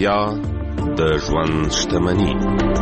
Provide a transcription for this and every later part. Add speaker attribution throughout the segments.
Speaker 1: روغتیا د ژوند شتمني.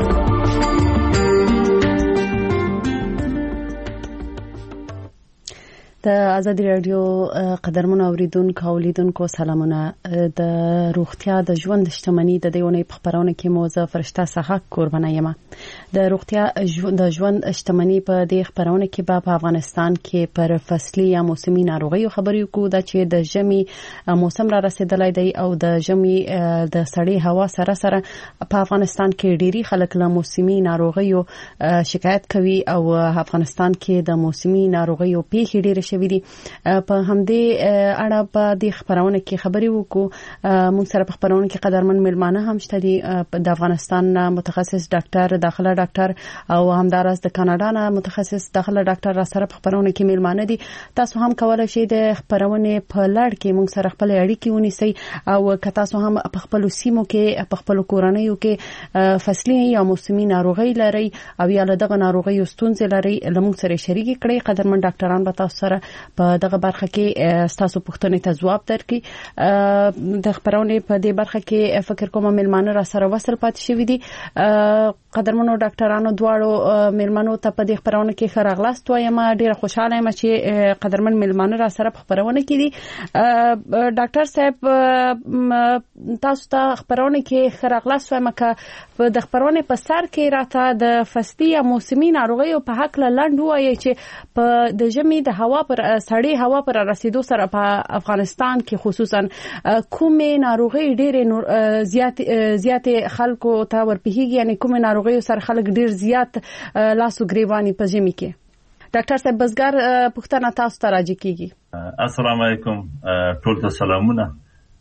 Speaker 2: د ازادي رادیو قدرمنو اوریدونکو او لیدونکو سلامونه. د روغتیا د ژوند شتمني د دیونې په خبرونه کې موضوع فرشته صحت قربانه یم. د روغتیا د ژوند شتمني په دې خبرونه کې په افغانستان کې پر فصلي یا موسمي ناروغیو خبرې کوو چې د ژمي موسم را رسیدلی دی او د ژمي د سړې هوا سره سره په افغانستان کې ډېری خلک له موسمي ناروغیو شکایت کوي او افغانستان کې د موسمي ناروغیو پیښې ډېرې شوي دي. په همدې اړه په دې خبرونه کې خبرې وکړو. موږ سره په خبرونه کې قدرمن مېلمانه هم شته دي. د افغانستان متخصص ډاکټر داخله ډاکټر او همدارس د کاناډا نه متخصص داخله ډاکټر را سره په خبرونه کې مېلمانه دي. تاسو هم کولای شئ د خبرونه په لړ کې موږ سره خپل اړیکې ونیسئ او که تاسو هم په خپل سیمو کې په خپل کورنیو کې فصلي یا موسمي ناروغي لري او یا له دغه ناروغیو ستونزې لري لمونږ سره شریک کړئ. قدرمن ډاکټران به تاسو سره په دغه برخه کې تاسو پوښتنې ته ځواب درکړي. د خبرونه په دې برخه کې فکر کوم مېلمانه را سره وصل پاتې شوي دي. قدرمنو ډاکټرانو دواړو مېلمنو ته په دې خبرونه کې ښه راغلاست وایم. ډیره خوشاله یم چې قدرمن مېلمانه را سره په خبرونه کې دي. ډاکټر صاحب تاسو ته خبرونه کې ښه راغلاست وایم. که د خبرونه په سر کې راته د فصلي یا موسمي ناروغیو په حق لند وایي چې په د ژمي د هوا پر سړې هوا پر رسیدو سره په افغانستان کې خصوصا کومې ناروغي ډېر زیات خلکو ته ورپېږي، یعنی کومې ناروغي سره خلک ډېر زیات لاسو ګریواني په ژمي کې. ډاکټر صاحب بزګر پوښتنه تاسو ته راځي کیږي.
Speaker 3: السلام علیکم ټول ته سلامونه.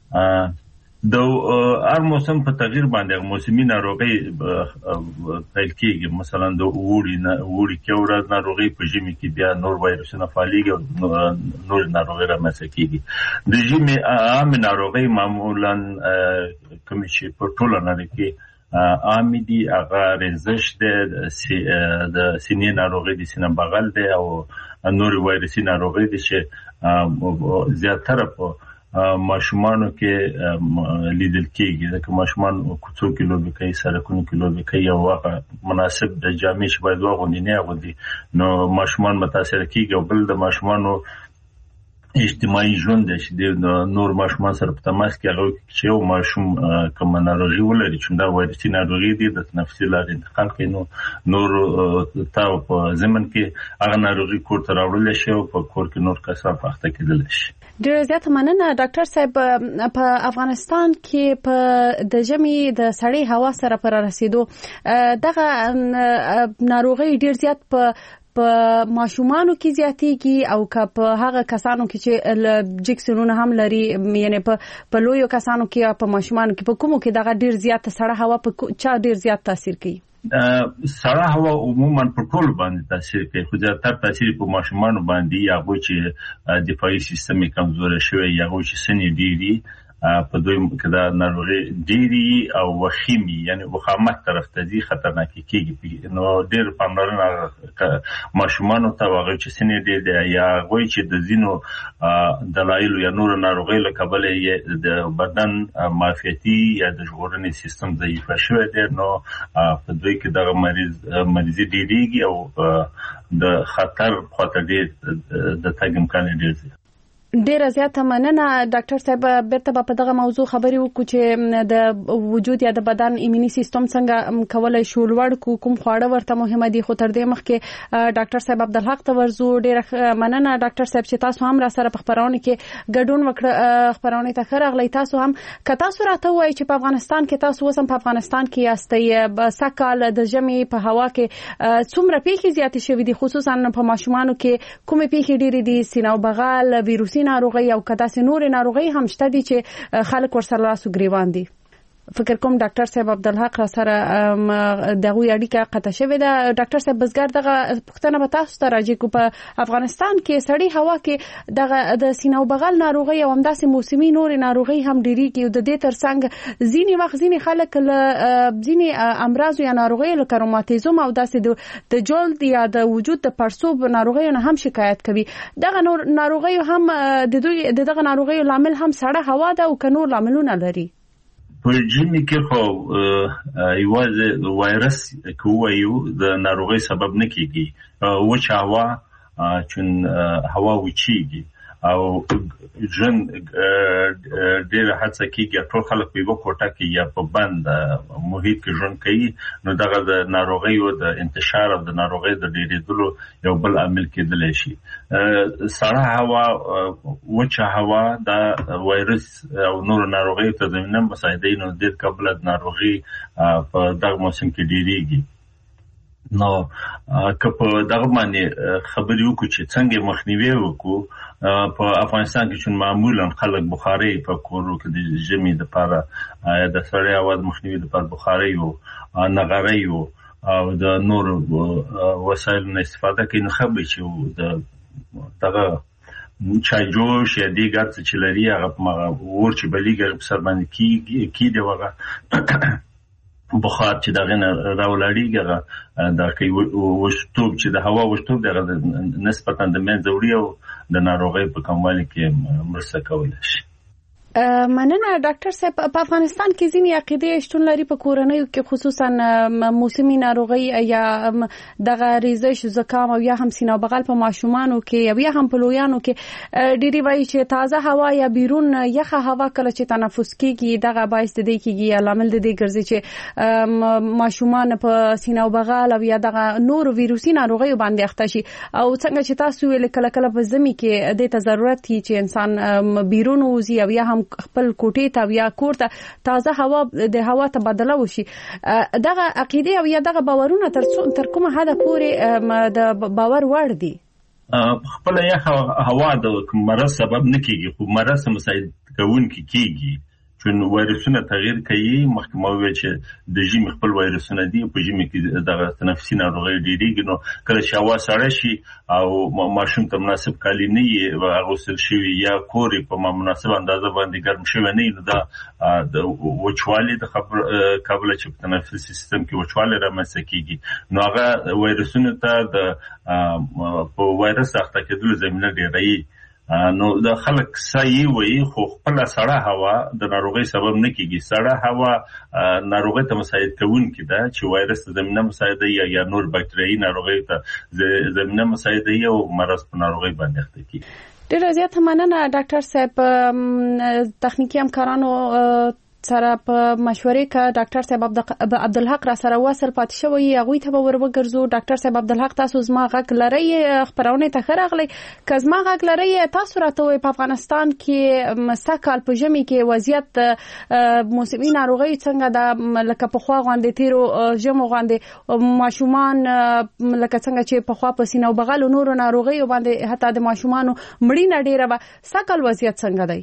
Speaker 3: د هر موسم په تغییر باندې موسمي ناروغي پیل کیږي. مثلا د وړي کې ورځ ناروغي په ژمي کې بیا نور وایرسونه فعاليږي او نور ناروغي رامنځته کیږي. د ژمي عام ناروغي معمولا کوم چې په ټوله نړۍ کې عام دي هغه رنځش د سینې ناروغي د سینې بغل دی او نور وایرسي ناروغي دي چې زیاتره په ماشومانو کې لیدل کېږي. ځکه ماشومان کوڅو کې لوبې کوي، سړکونو کې لوبې کوي او هغه مناسب د جامې چې باید واغوندي نه اغوندي، نو ماشومان متاثر کېږي. او بل د ماشومانو اجتماعي ژوند دی چې د نور ماشومان سره په تماس کې هغه چې یو ماشوم کوم ناروغي ولري چې دا وایرسي ناروغي دی د تنفسي لارې انتقال کوي، نو نور تاو په ضمن کې هغه ناروغي کور ته راوړل شي او په کور کې نور کسان پخته کېدل شي.
Speaker 2: ډېر زیات مننه ډاکټر صاحب. په افغانستان کې په د ژمي د سړې هوا سره پر رسیدو دغه ناروغي ډېر زیات په ماشومانو کې زیاتېږي او که په هغه کسانو کې چې جکسونونه هم لري، یعنی په لویو کسانو کې یا په ماشومانو کې په کومو کې دغه ډېر زیات سړه هوا په چا ډېر زیات تاثیر کوي؟
Speaker 3: سړه هوا عموما په ټول باندې تاثیر کوي، خو زیاتره تاثیر په ماشومانو باندې یا هغوی چې دفاعي سیستم یې کمزوری شوی یا هغوی چې سن یې ډېر وي په دوی کې دا ناروغي ډېرې او وخیمي یعنی وخامت طرف ته ځي، خطرناکې کېږي. نو ډېر پاملرنه ماشومانو ته هغوی چې سن یې ډېر دی یا هغوی چې د ځینو دلایلو یا نورو ناروغیو له کبله یې د بدن معافیتي یا د ژغورنې سیستم ضعیفه شوی دی، نو په دوی کې دغه مریضي ډېرېږي او د خطر خواته ډېر د تګ امکان یې ډېر دی.
Speaker 2: ډیره زیاته مننه ډاکټر صاحب. بیرته په دغه موضوع خبرې وکړو چې د وجود یا د بدن ایموني سیستم څنګه کولای شو لوړ کو، کوم خواړه ورته مهمه دي. خو تر دې مخکې ډاکټر صاحب عبدالحق ته ورزو. ډیره مننه ډاکټر صاحب چې تاسو هم را سره په خبرونه کې ګډون وکړه. خبرونه ته ښه راغلی. تاسو هم که تاسو راته وایي چې په افغانستان کې تاسو اوس هم په افغانستان کې یاستئ، سږکال د ژمي په هوا کې څومره پیښې زیاتې شوې دي، خصوصا په ماشومانو کې کومې پیښې ډېرې دي؟ سینه او بغل، ویروسي ناروغي او کداسې نور ناروغي هم شته دي چې خلک ورسره لاسو ګریوان دي. فکر کوم ډاکټر صاحب عبدالحق را سره دغه اړیکه قطع شوې ده. ډاکټر صاحب بزګر دغه پوښتنه به تاسو ته راځي کو په افغانستان کې سړې هوا کې دغه د سینه او بغل ناروغي او همداسې موسمي نور ناروغي هم ډېری کې د دې ترڅنګ ځینې وخت ځینې خلک له ځینې امراض یا ناروغي لکه روماتیزم او داسې د جلد یا د وجود د پړسوب ناروغیو نه هم شکایت کوي. دغه ناروغي هم دغه ناروغي لامل هم سړه هوا ده او کنور لاملونه لري.
Speaker 3: په ژمي کې خو یوازې وایرس کوو د ناروغۍ سبب نه کیږي وچ هوا چون هوا وچیږي او ژوند ډېر هڅه کیږي ټول خلک په یو کوټه کې یا په بند محیط کې ژوند کوي نو دغه د ناروغۍ او د انتشار او د ناروغۍ د ډېرېدلو یو بل عامل کېدلی شي سړه هوا وچ هوا د وایرس او نور ناروغۍ ته زمینه مساعدوي نو ډېر قبل د ناروغۍ په دغه موسم کې ډېریږي نو که په دغه باندې خبرې وکړو چې څنګه مخنیوي وکړو په افغانستان کې چې معمولا خلک بخاري په کورو کې د ژمي لپاره د سړې هوا د مخنیوي لپاره بخاري او نغري او د نور وسایلو نه استفاده کوي نو خبرې چې دغه چای جوش یا دیګر څه چې لري هغه ور چې بلیږي په سر باندې کیږي وغه بخار چې دغه راولاړیږي دا کوي وشتوب چې د هوا وشتوب دغه نسبتا د منځ وړي او د ناروغۍ په کموالي کې مرسته کولای شي
Speaker 2: مننه ډاکټر صاحب په افغانستان کې ځینې عقیدې شتون لري په کورنیو کې خصوصا موسمي ناروغي یا دغه ریزش زکام او یا هم سینه بغل په ماشومانو کې یا هم په لویانو کې ډېری وایي چې تازه هوا یا بیرون یخه هوا کله چې تنفس کیږي دغه باعث د دې کیږي عامل د دې ګرځي چې ماشومان په سینه بغل او یا دغه نور ویروسي ناروغي باندې اخته شي او څنګه چې تاسو ویل کله کله په زمي کې د ضرورت هي چې انسان بیرون وځي او یا هم خپل کوټې ته یا کور ته تازه هوا د هوا تبادله وشي دغه عقیده او یا دغه باورونه تر کومه حد پورې د باور وړ دي
Speaker 3: خپل یخ هوا د مرض سبب نه کیږي خو مرض مساعد کوونکی کیږي چون وایرسونه تغییر کوي مخکې مو ویل چې د ژمي خپل وایرسونه دي په ژمي کې د تنفسي ناروغۍ ډېریږي نو کله چې هوا سړه شي او ماشوم ته مناسب کالي نه وي اغوستل شوي یا کور په مناسب اندازه باندې ګرم شوی نه نو دا د وچوالي د قبل چې په تنفسي سیستم کې وچوالي رامنځته کیږي نو هغه وایرسونه ته د په وایرس اخته کېدلو زمینه ډېروي نو د خلک صحیح وي خو خپل سړه هوا د ناروغۍ سبب نه کیږي سړه هوا ناروغۍ ته مساعد کوونکی ده چې وایرس زمینه مساعده یا نور باکتریایي ناروغۍ ته زمینه مساعده او مرض په ناروغۍ باندې اخته کیږي
Speaker 2: ډېر زیات مننه ډاکټر صاحب تخنیکی همکارانو سره په مشورې کې ډاکټر صاحب عبدالحق را سره وصل پاتې شوی هغه ته به ورغورځو ډاکټر صاحب عبدالحق تاسو زما غږ لري خبرونه ته خراغلی که زما غږ لري تاسو راته په افغانستان کې مسکل په ژمي کې وضعیت موسمي ناروغي څنګه د لکه په خوا غوندې تیرو ژمو غوندې ماشومان لکه څنګه چې په خوا په سینه او بغل نور ناروغي باندې حتی د ماشومانو مړینه ډیره به سکل وضعیت څنګه دی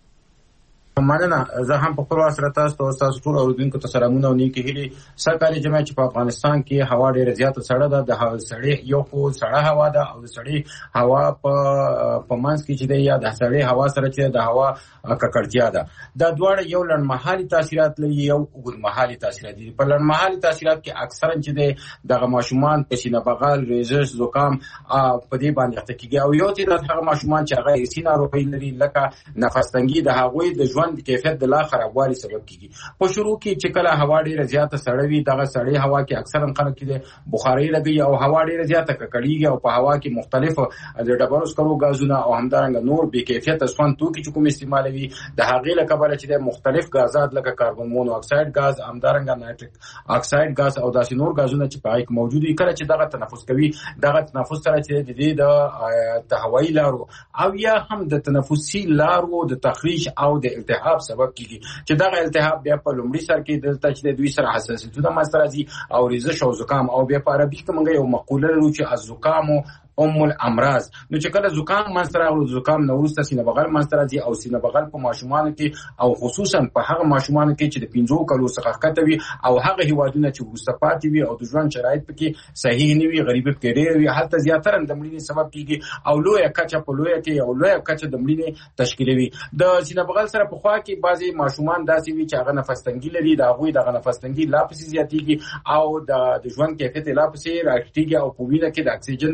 Speaker 4: مننه زه هم په خپل سره تاسو ټول اوریدونکو ته سلامونه او نیکی هیلې سرکاري جمع چې په افغانستان کې هوا ډیره زیاته سړه ده د سړې یو خو سړه هوا ده او د سړې هوا په منځ کې چې دی یا د سړې هوا سره چې د هوا ککړتیا ده دا دواړه یو لړمحالي تاثیرات لري یو اوږدمحالي تاثیرات دي په لړمحالي تاثیرات کې اکثرا چې دی دغه ماشومان په سینه بغل ریزش زکام په دې باندې اخته کیږي او یو چې هغه ماشومان چې هغه سینه ناروغي لري لکه نفس تنګي د هغوی د ژوند کیفیت د لا خرابوالي سبب کیږي په شروع کې چې کله هوا ډیره زیاته سړه وي دغه سړې هوا کې اکثرا خلک کې بخاري لګي او هوا ډیره زیاته ککړیږي او په هوا کې مختلف د ډبرو سکرو غازونه او همدارنګه نور بې کیفیت اسوان توکي چې کوم استعمالوي د هغې له کبله چې د مختلف غازات لکه کاربن مونو اکساید غاز همدارنګه نایتریک اکساید غاز او داسې نور غازونه چې پای کې موجود وي کله چې دغه تنفس کوي دغه تنفس سره چې د دې د هوایي لارو او یا هم د تنفسي لارو د تخریش او د التهاب سبب کیږي چې دغه التهاب بیا په لومړي سر کې دلته چې د دوی سره حساسیتونه منځته راځي او ریزش او زکام او بیا په عربي کې موږ یو مقوله لرو چې الزکام الامراض نو چې کله زکام منځته راغلو زکام نو وروسته سینه بغل منځته راځي او سینه بغل په ماشومانو کې او خصوصا په هغه ماشومانو کې چې د 15 کلو څخه کته وي او هغه هیوادونه چې وروسته پاتې وي او د ژوند شرایط پکې صحیح نه وي غریبت کې ډېر وي حتی زیاتره د مړینې سبب کیږي او لویه کچه په لویه کې او لویه کچه د مړینې تشکیلوي د سینه بغل سره په خوا کې بعضي ماشومان داسې وي چې هغه نفس تنګي لري دا غوي د نفس تنګي لا پسې زیاتېږي او د ژوند کیفیت لا پسې راټیږي او په وینه کې د اکسیجن د کموالي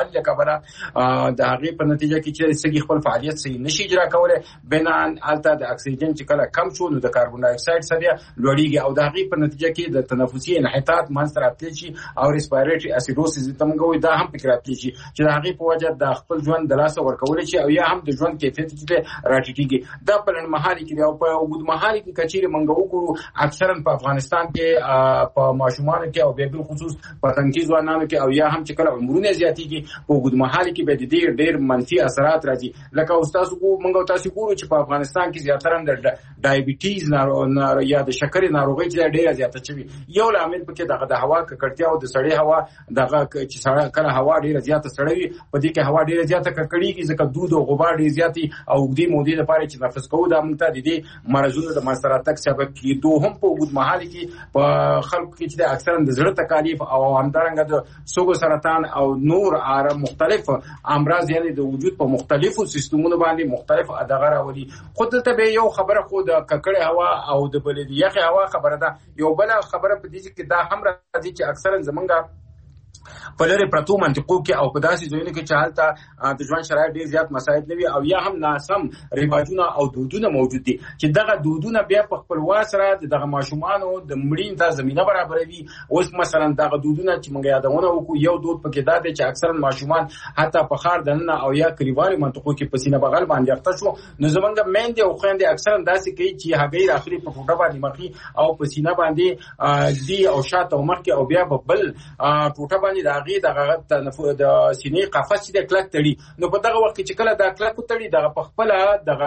Speaker 4: والي له کبله د هغې په نتیجه کې چې سږي خپل فعالیت صحیح نشي اجرا کولی بنان هلته د اکسیجن چې کله کم شو نو د کاربن ډای اکساید سویه لوړیږي او د هغې په نتیجه کې د تنفسي انحطاط منځته راتلی شي او ریسپایریټري اسیډوسیس ته موږ وایو دا هم پکې راتلی شي چې د هغې په وجه د خپل ژوند د لاسه ورکولی شي او یا هم د ژوند کیفیت چې دی راټیټېږي دا په لنډمهالي کې دی او په اوږدمهالي کې که چیرې موږ وګورو اکثرا په افغانستان کې په ماشومانو کې او بیا بالخصوص په تنکي ځوانانو کې او یا هم چې کله عمرونه زیاتېږي په اوږدمهالي کې به د دې ډېر منفي اثرات راځي لکه موږ تاسو ګورو چې په افغانستان کې زیاتره د ډایبیټیز یا د شکرې ناروغۍ چې ډېره زیاته شوې یو لامل پکې دغه د هوا ککړتیا او د سړې هوا دغه چې کله هوا ډېره زیاته سړه وي په دې کې هوا ډېره زیاته ککړېږي ځکه دود او غبار ډېر زیاتې او اوږدې مودې لپاره چې نفس کوو دا موږ ته د دې مرضونو د منځته راتګ سبب کېږي دوهم په اوږدمهالي کې په خلکو کې چې اکثرا د زړه تکالیف او همدارنګه د سږو سرطان او نور مختلف امراض یعنی د وجود په مختلفو سیستمونو باندې مختلف دغه راولي خو دلته به یو خبره خو د ککړې هوا او د بلې یخې هوا خبره ده یو بل خبره په دې کې دا هم راځي چې اکثرا زمونږ په لري پرتو منطقو کې او په داسې ځایونو کې چې هلته د ژوند شرایط ډېر زیات مساعد نه وي او یا هم ناسم رواجونه او دودونه موجود دي چې دغه دودونه بیا په خپلوار سره دغه ماشومانو د مړین ته زمینه برابروي اوس مثلا دغه دودونه چې موږ یادونه وکړو یو دود پکې دا دی چې اکثرا ماشومان حتی په ښار دننه او یا کلیوالي منطقو کې په سینه بغل باندې اخته شو نو زمونږ میندې او خویندې اکثرا داسې کوي چې هګۍ راخلي په ټوټه باندې مخې او په سینه باندې دی او شاته او مخکې او بیا په بل ټوټه باندې د هغې دغه د سینې قفس چې د کلک تړي نو په دغه وخت کې چې کله دا کلک وتړي دغه په خپله دغه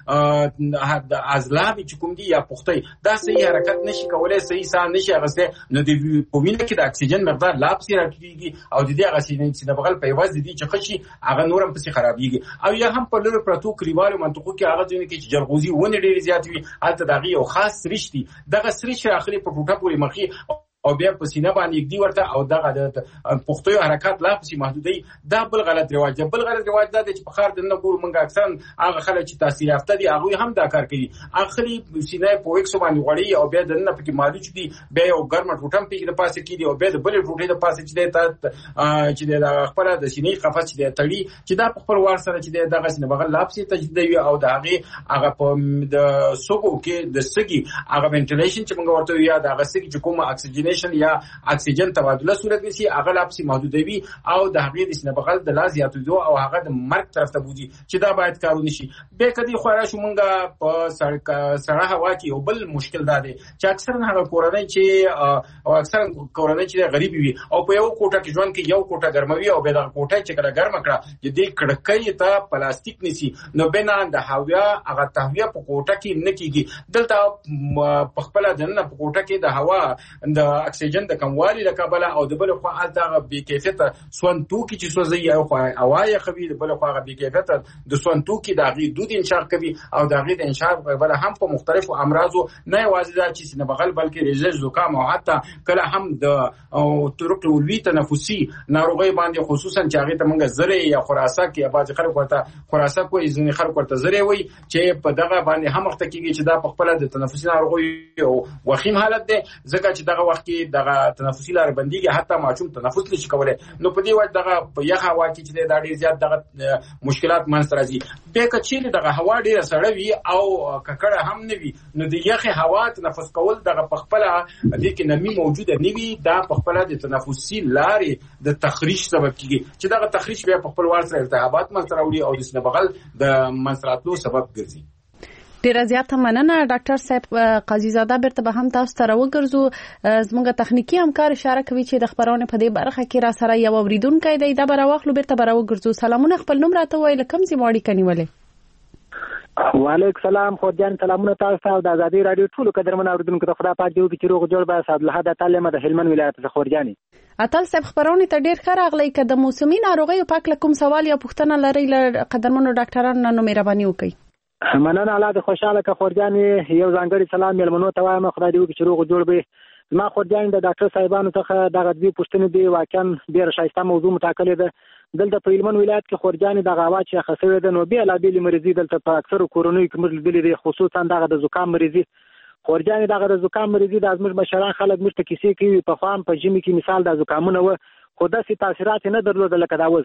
Speaker 4: د عضلاتې چې کوم دي یا پختۍ دا صحیح حرکت نشي کولی صحیح ساه نشي اخیستی نو د په وینه کې د اکسیجن مقدار لا پسې راټیټېږي او د دې هغه سینه بغل په عوض د دې چې ښه شي هغه نور هم پسې خرابېږي او یا هم په لرو پرتو کلیوالو منطقو کې هغه ځایونه کې چې جلغوزي ونې ډېرې زیاتې وي هلته د هغې یو خاص سریش دي دغه سریش راخلي په ټوټه پورې مخې او بیا په سینه باندې یګدي ورته او دغه د پختو حرکات لا پسې محدودي دا بل غلط رواج دی بل غلط رواج دا دی چې په ښار دننه ګورو موږ اکثرا هغه خلک چې تحصیل یافته دي هغوی هم دا کار کوي اخلي سینه په وکسو باندې غوړي او بیا دننه پکې مالوچ دي بیا یو ګرمه ټوټه هم پکې د پاسه کېږي او بیا د بلې ټوټې د پاسه چې د خپله د سینې قفس چې دی تړي چې دا په خپل وار سره چې دی دغه سینه بغل لا پسې تجدیدوي او د هغې هغه په د سږو کې د سږي هغه وینټیلیشن چې موږ ورته وایو یا د هغه سږي چې کومه اکسیجنیشن یا اکسیجن تبادله صورت نیسي هغه لا پسې محدودوي او د هغې د سینه بغل د لا زیاتېدو او هغه د مرګ طرف ته بوځي چې دا باید کارونه شي بیا که دې خوا راشو موږ په سړه هوا کې یو بل مشکل دا دی چې اکثرا هغه کورنۍ چې غریبې وي او په یو کوټه کې ژوند کوي یو کوټه ګرموي او بیا دغه کوټه چې کله ګرمه کړه چې دې کړکۍ ته پلاستیک نیسي نو بنا د هوا هغه تهویه په کوټه کې نه کېږي دلته په خپله دننه په کوټه کې د هوا د اکسیجن د کموالي له کبله او د بل خوا هلته هغه بې کیفیته سون توکي چې سوځي یو خوا هوا یخوي د بل خوا هغه بې کیفیته د سون توکي د هغې دود انشاق کوي او د هغې د انشاق بله هم په مختلفو امراضو نه یوازې دا چې سینه بغل بلکې ریزش زکام او حتی کله هم د طرق الولوي تنفسي ناروغۍ باندې خصوصا چې هغې ته موږ زرې یا خراسک یا بعضې خلک ورته خراسک وایي ځینې خلک ورته زرې وایي چې په دغه باندې هم وخته کېږي چې دا په خپله د تنفسي ناروغیو وخیم حالت دی ځکه چې دغه وخت کې دغه تنفسي لارې بندېږي حتی ماشوم تنفس نشي کولی نو په دې وجه دغه په یخه هوا کې چې دا ډېر زیات دغه مشکلات منځته راځي بیا که چیرې دغه هوا ډېره سړه وي او ککړه هم نه وي نو د یخې هوا تنفس کول دغه په خپله دې کې نرمي موجوده نه وي دا په خپله د تنفسي لارې د تخریش سبب کېږي چې دغه تخریش بیا په خپل وار سره التهابات منځته راوړي او د سینه بغل د منځته راتلو سبب ګرځي
Speaker 2: ډیره زیاته مننه ډاکټر صاحب قاضي زاده بیرته به هم تاسو ته راوګرځو زموږ تخنیکی همکار اشاره کوي چې د خبرونه په دې برخه کې را سره یو اوریدونکی دی دا به راوخلو بیرته به راوګرځو سلامونه خپل نوم راته وایي کوم ځای مو اړیکه نیولې
Speaker 5: وعلیکم سلام خورجان سلامونه تاسو ته د ازادي رادیو ټولو قدرمن اوریدونکو ته خدای پاک دې وکړي چې روغ جوړ به سعد الله د تعالی د هلمند ولایت څخه خورجاني
Speaker 2: اتل صاحب خبرونه ته ډیر ښه راغلی که د موسمي ناروغیو په اړه کوم سوال یا پوښتنه لرئ له قدرمنو ډاکټرانو نو مهرباني وکړئ
Speaker 5: مننه الله دې خوشاله که خورجاني یو ځانګړی سلام مېلمنو ته وایم خدای دې وکړي چې روغ جوړ به ما خورجاني د ډاکټر صاحبانو څخه دغه دوی پوښتنې دي واقعا ډېره ښایسته موضوع مټاکلې ده دلته په هلمند ولایت کې خورجاني دغه هوا چې یخه شوې ده نو بېلابېلې مریضي دلته په اکثرو کورنیو کې موږ لیدلې دي خصوصا دغه د زکام مریضي خورجاني دغه د زکام مریضي د زموږ مشران خلک موږ ته کیسې کوي پخوا هم په ژمي کې مثال د زکامونه وه خو داسې تاثیرات نه درلودل لکه دا اوس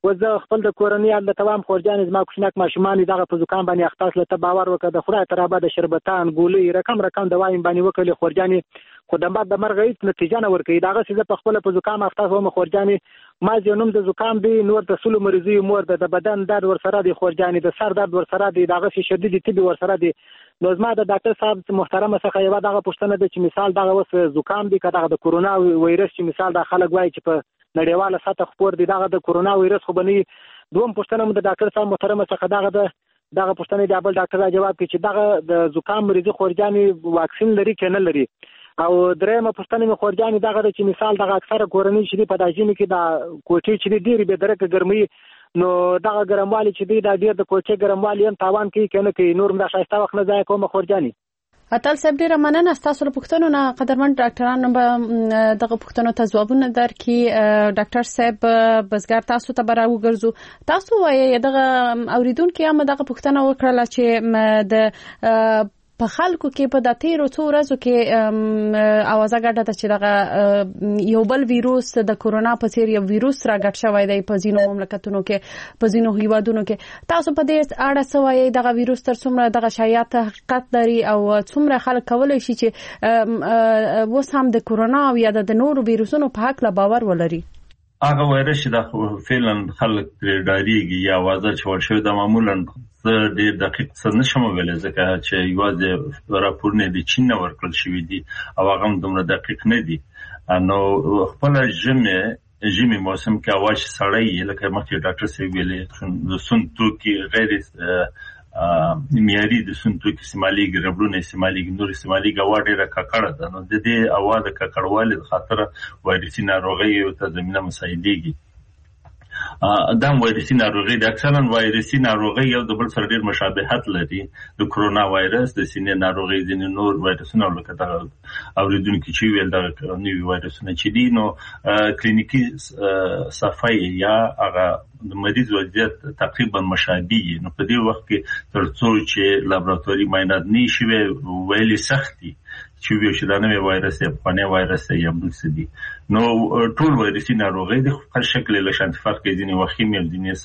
Speaker 5: وزه خپل د کورنۍ ال توام خورجان زما کوشنک ماشومان دغه په زکام باندې اختص لته باور وکړه د خدای ترابه د شربتان ګولې رقم دوایم باندې وکړي خورجان خدامت د مرغ هیڅ نتیجه نه ورکړي دغه څه په خپل په زکام اختص و خورجان ما جنوم د زکام دی نور د سلو مریضي مور د بدن درد ور سره دی خورجان د سر درد ور سره دی دغه شدید طبي ور سره دی نو زما د ډاکټر صاحب محترم څخه یو دغه پوښتنه ده چې مثال دغه وس زکام دی کده د کورونا وایرس چې مثال د خلک وایي چې په نړیواله سطح خپور دی دغه د کورونا وایرس خو بني دوم پوښتنه مو د ډاکټر صاحب محترم څخه دغه پوښتنه دی بل ډاکټر جواب کوي چې دغه د زکام مریضي خورجان واکسین لري کنه لري او درېمه پوښتنه مې خورجان دغه چې مثال دغه اکثره کورنۍ چې په داجینه کې دا کوټې چې ډېری به درکه ګرمي نو دغه ګرموالي چې دی دا ډېر د کوټې ګرموالي هم تاوان کوي کنه کوي نور هم د شایسته وخت نه ځای کوم خورجاني
Speaker 2: اتل صاحب ډیره مننه تاسو له پوښتنو نه قدرمن ډاکټرانو به دغه پوښتنو ته ځوابونه درکړي ډاکټر صاحب بسګر تاسو ته برابر وګرځو تاسو وایي دغه اوریدونکو هم دغه پوښتنه وکړه چې د په خلکو کې په د تیرو څو ورځو کې اوازه ګډه ده چې دغه یو بل ویروس د کورونا په څیر یو ویروس راګډ شوی دی په ځینو مملکتونو کې په ځینو هیوادونو کې تاسو په دې اړه څه وایي دغه ویروس تر څومره دغه شایعات حقیقت لري او څومره خلک کولی شي چې اوس هم د کورونا او یا د نورو ویروسونو په حق لا باور ولري
Speaker 3: هغه وایرس چې د فعلا خلک ډاریږي یا اوازه چې ورشوي د معمولا ډېر دقیق څه نشم ویلی ځکه چې یوازې راپورونه د چین نه ورکړل شوي دي او هغه هم دومره دقیق نه دي نو خپله ژمي موسم کې هوا چې سړی لکه مخکې ډاکټر صاحب ویلي د سون توکي غیر معیاري د سون توکي استعمالېږي ربړونه استعمالېږي نور استعمالېږي هوا ډېره ککړه ده نو د دې هوا د ککړوالي د خاطره وایرسي ناروغیو ته زمینه مساعدېږي دا وایرسي ناروغي د اکثرا وایرسي ناروغي یو د بل سره ډېر مشابهت لري د کورونا وایرس د سینې ناروغي د نور وایرسونو لکه دا اوریدونکو چې ویل دا نوي وایرسونه چې دي نو کلینیکي صفای یا هغه د مریض وضعیت تقریبا مشابه نو په دې وخت کې ترڅو چې لابراتواري معاینات نشي ویلي سختي چې ویل شي دا نوې وایرس یا پخوانی وایرس یا بل څه دي نو ټول وایرسي ناروغي د خپل شکل له شان فرق کوي ځینې وخیم او ځینې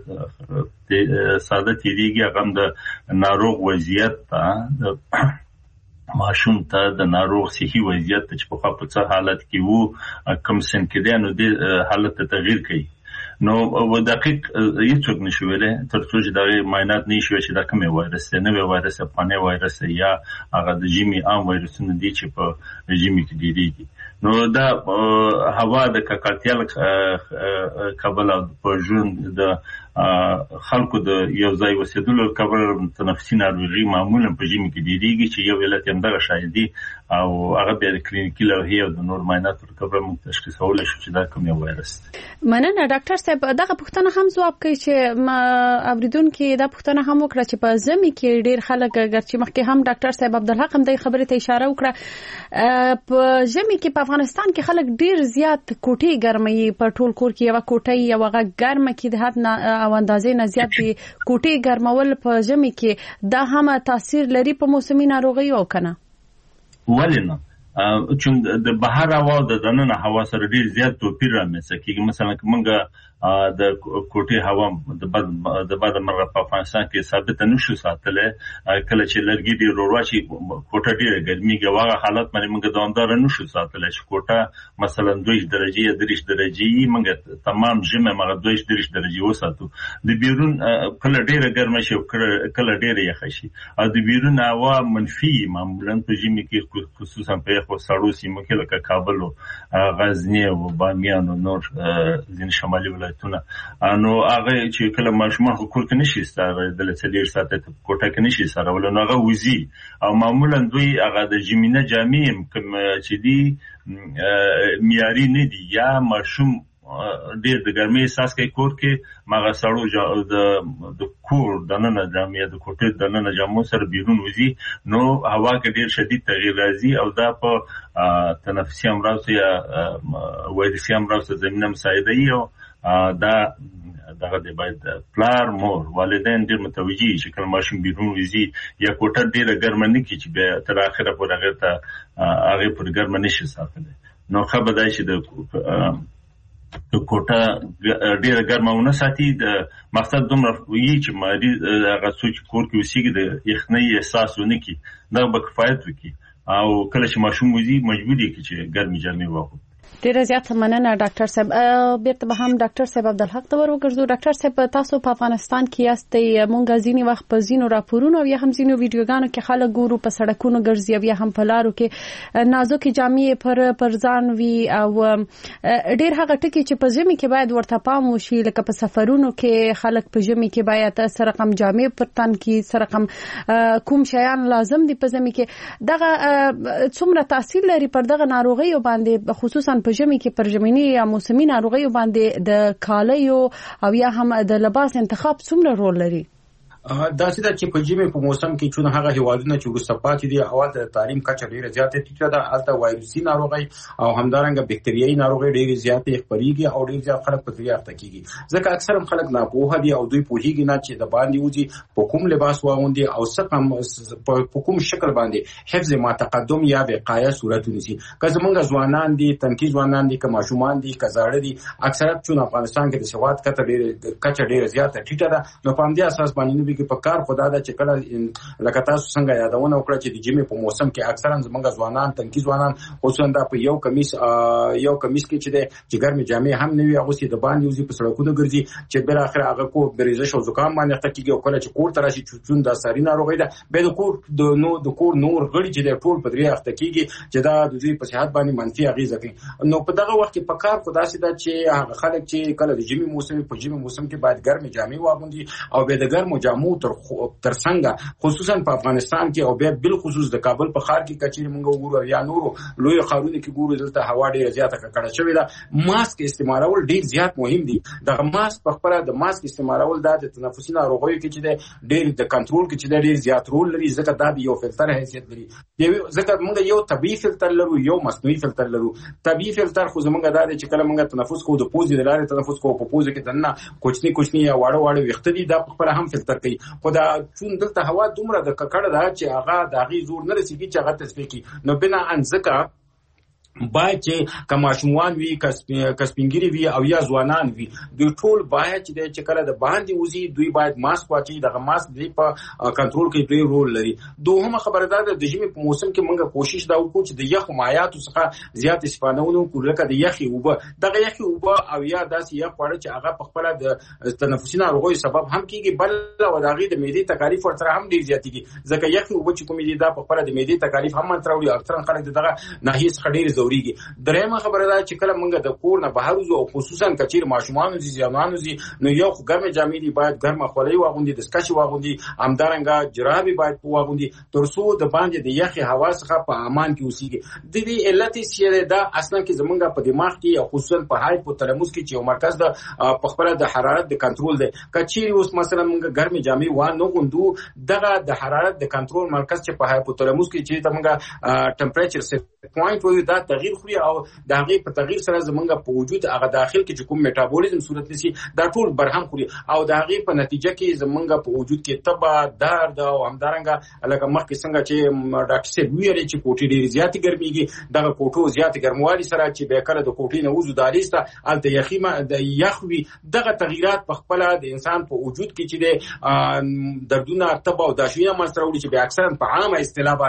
Speaker 3: ساده تیریږي هغه د ناروغ وضعیت ته ماشوم ته د ناروغ صحي وضعیت ته چې په څه حالت کې وو کم سن کې دی نو د حالت ته تغییر کوي نو دقیق هیڅوک نشي ویلی ترڅو چې دا معاینات نه شي چې دا کومه وایرس دی نوې وایرس یا پخوانی وایرس یا هغه د ژمي عام وایرسونه دي چې په ژمي کې ډېرېږي نو دا هوا د ککړتیا کابل په ژوند د خلکو د یو ځای وسیدلو کابل تنفسي ناروغي معمولا په ژمي کې ډېرېږي چې یو علت یې همدغه شاید دي او هغه بیا د کلینیکي لوحې او د نور معایناتو له کبله موږ تشخیصولی شو چې دا کوم یو وایرس دی
Speaker 2: مننه ډاکټر صاحب دغه پوښتنه هم ځواب کوي چې اوریدونکي دا پوښتنه هم وکړه چې په ژمي کې ډېر خلک ګرچې مخکې هم ډاکټر صاحب عبدالحق هم د خبرې ته اشاره وکړه په ژمي کې په افغانستان کې خلک ډېر زیات کوټې ګرموي په ټول کور کې یوه کوټه یوه ګرمه کې د حد نه او اندازې نه زیات دي کوټې ګرمول په ژمي کې دا هم تاثیر لري په موسمي ناروغیو او کنه
Speaker 3: ولې نه چې د بهر هوا او د دننه هوا سره ډېر زیات توپیر رامنځته کېږي مثلا که موږ د کوټې هوا د باد مرغه په افغانستان کې ثابت نشو ساتلی کله چې لرګي ډېر ور واچي کوټه ډېره ګرمېږي او هغه حالت باندې موږ دوامداره نشو ساتلی چې کوټه مثلا 2 درجې یا 3 درجې موږ تمام ژمی هغه 2-3 درجې وساتو د بیرون کله ډېره ګرمه شي او کله ډېره یخه شي او د بیرون هوا منفي معمولا په ژمي کې خصوصا په یخو سړو سیمو کې لکه کابل او غزني او بامیان او نور ځینې شمالي ولایتونه نو هغه چې کله ماشومان خو کور کې نشي ستاره د 4 ساعته کوټه کې نشي سره ولنو هغه وزي او معمولا دوی هغه د جمینه جامع کوم چې دی معیاري نه دي یا ماشوم ډېر د ګرمۍ احساس کوي کور کې مغه سړو د کور دننه جامع د کوټې دننه جامو سره بیرون وزي نو هوا کې ډېر شدید تغییر راځي او دا په تنفسي امراض یا وایرسي امراض زمینه مساعدوي او دا دغه د باید پلار مور والدین ډېر متوجي چې کله ماشوم بیرون وزي یا کوټه ډېره ګرمه نه کړي چې بیا تر اخره پورې هغه پر ګرمه نشي ساتلی نو خبردای چې د کوټه ډیره ګرمونه ساتي. د مقصد دومره وی چې مریض هغه څوک کور کې اوسېږي د یخنۍ احساس ونه کړي، دا به کفایت وکړي او کله چې ماشوم وځي مجبور دي چې ګرمې جامې واغوندي.
Speaker 2: ډیره زیاته مننه ډاکټر صاحب. بیرته به هم ډاکټر صاحب عبدالحق ته ورګرځو. ډاکټر صاحب تاسو په افغانستان کې یاستئ، مونږ ځینې وخت په ځینو راپورونو او یا هم ځینو ویډیوګانو کې خلک ګورو په سړکونو ګرځي او یا هم په لارو کې نازکې جامې پر ځان وي او ډیر هغه ټکي چې په ژمي کې باید ورته پام وشي، لکه په سفرونو کې خلک په ژمي کې باید سره رقم جامې پر تن کې سره رقم کوم شیان لازم دي په ژمي کې. دغه څومره تاثیر لري پر دغه ناروغیو باندې، خصوصا په ژمي کې پر ژمنی یا موسمي ناروغیو باندې د کالیو او یا هم د لباس انتخاب څومره رول لري؟
Speaker 4: دا چې په ژمي په موسم کې چون هغه هیوادونه چې وروسته پاتې دي او د تعلیم کچه ډیره زیاته ټیټه ده، البته وایروسي ناروغي او همدارنګه بکټریايي ناروغي ډیره زیاته خپريږي او ډیر زیات خلک په دې اخته کیږي. ځکه اکثر خلک ناپوهه دي او دوی پوهیږي نه چې د باندې وځي په کوم لباس واغوندي او څه په کوم شکل باندې حفظ ما تقدم یا وقایه صورت ونیسي. که زمونږ ځوانان دي، تنکي ځوانان دي، که ماشومان دي، که زاړه دي، اکثریت چون افغانستان کې د سواد کچه ډیره زیاته ټیټه ده، نو په همدې اساس باندې کې په کار خدا دا چې کله لکه تاسو څنګه یادونه وکړه چې د جمی په موسم کې اکثرا زمونږ ځوانان، تنکي ځوانان خصوصا دا په یو کمیس کې چې د ګرمې جامې هم نه وي اغوستي د باندې وزي په سړکونو ګرځي چې بل اخر هغه کو بریزش او زکام باندې تکیږي او کله چې کور تراشي چون دا ساري ناروغي ده به د کور نور غړي چې د ټول په دریه اخته کیږي چې دا د دوی په صحت باندې منفي اغیزه کوي. نو په دغه وخت کې په کار خدا سي دا چې هغه خلک چې کله د جمی موسم کې باید ګرمې جامې واغوندي او به د ګرمو جامو تر څنګه خصوصا په افغانستان کې او به بل خصوص د کابل په ښار کې کچېره مونږ وګورو یا نورو لوی ښارونو کې ګورو دلته هوا ډیره زیاته کړه شوې ده. ماسک استعمالول ډیر زیات مهم دي. دغه ماسک په خپل د ماسک استعمالول د تنفسي ناروغیو کې چې ډیر د کنټرول کې چې ډیر زیات رول لري، ځکه دا یو فلټر حیثیت لري. ځکه مونږ یو طبيعي فلټر لرو، یو مصنوعي فلټر لرو. طبيعي فلټر خو زمونږ دا چې کله مونږ تنفس کوو د پوزې د لارې تنفس کوو، په پوزې کې دنه کوچني یا واړه وخت دي دا په خپل هم فلټر کوي. خدا چون دلته هوا دومره د ککړه ده چې هغه د هغې زور نه رسېږي چې هغه تصفیه کړي. نو بنا ان ځکه باید چې کماشومان وي، کسپینګری وي او یا ځوانان وي، دوی ټول باید چې کله د باندې وزي دوی باید ماسک واچي. دغه ماسک دی په کنټرول کې دوی رول لري. دوهمه خبره ده د ژمي په موسم کې موږ کوشش دا وکړو چې د یخ مایعاتو څخه زیات استفاده ونه وکړو، لکه د یخي اوبه. دغه یخي اوبه او یا داسې یخ خواړه چې هغه په خپل د تنفسي ناروغیو سبب هم کیږي، بل او د هغې د معدې تکالیف ورسره هم ډیر زیاتېږي. ځکه یخي اوبه چې کومې دي دا په خپل د معدې تکالیف هم منځته راوړي. اکثرا خلک دغه ناحیې څخه ډیر درېمه خبره ده چې کله موږ د کور نه بهر وځو او خصوصا کچیر ماشومان او ځوانان وځي، نو یو ګرمه جامې دي باید ګرمه خولۍ واغوندي، د سکش واغوندي، همدارنګه جرابې باید واغوندي ترڅو د باندې د یخي هوا څخه په امان کې اوسېږي. د دې علت چې دا اصلا کې زمونږ په دماغ کې او خصوصا په هایپوتالاموس کې چې یو مرکز د خپل د حرارت د کنټرول دی. کچیر اوس مثلا موږ ګرمه جامې وانه غوندو، دغه د حرارت د کنټرول مرکز چې په هایپوتالاموس کې چې موږ ټمپریچر سیټ پوینټ وایو دا تغییر خوري او د هغې په تغییر سره زمونږ په وجود هغه داخل کې چې کوم میټابولیزم صورت نیسي دا ټول برهم خوري او د هغې په نتیجه کې زمونږ په وجود کې تبه، درد او همدارنګه لکه مخکې څنګه چې ډاکټر صاحب ویلې چې کوټې ډېرې زیاتې ګرمېږي، دغه کوټو زیاتې ګرموالي سره چې بیا کله د کوټې نه وځو دهلیز ته هلته یخ وي، دغه تغییرات په خپله د انسان په وجود کې چې د دردونه، تبه او داشویه منځته راوړي چې بیا اکثرا په عامه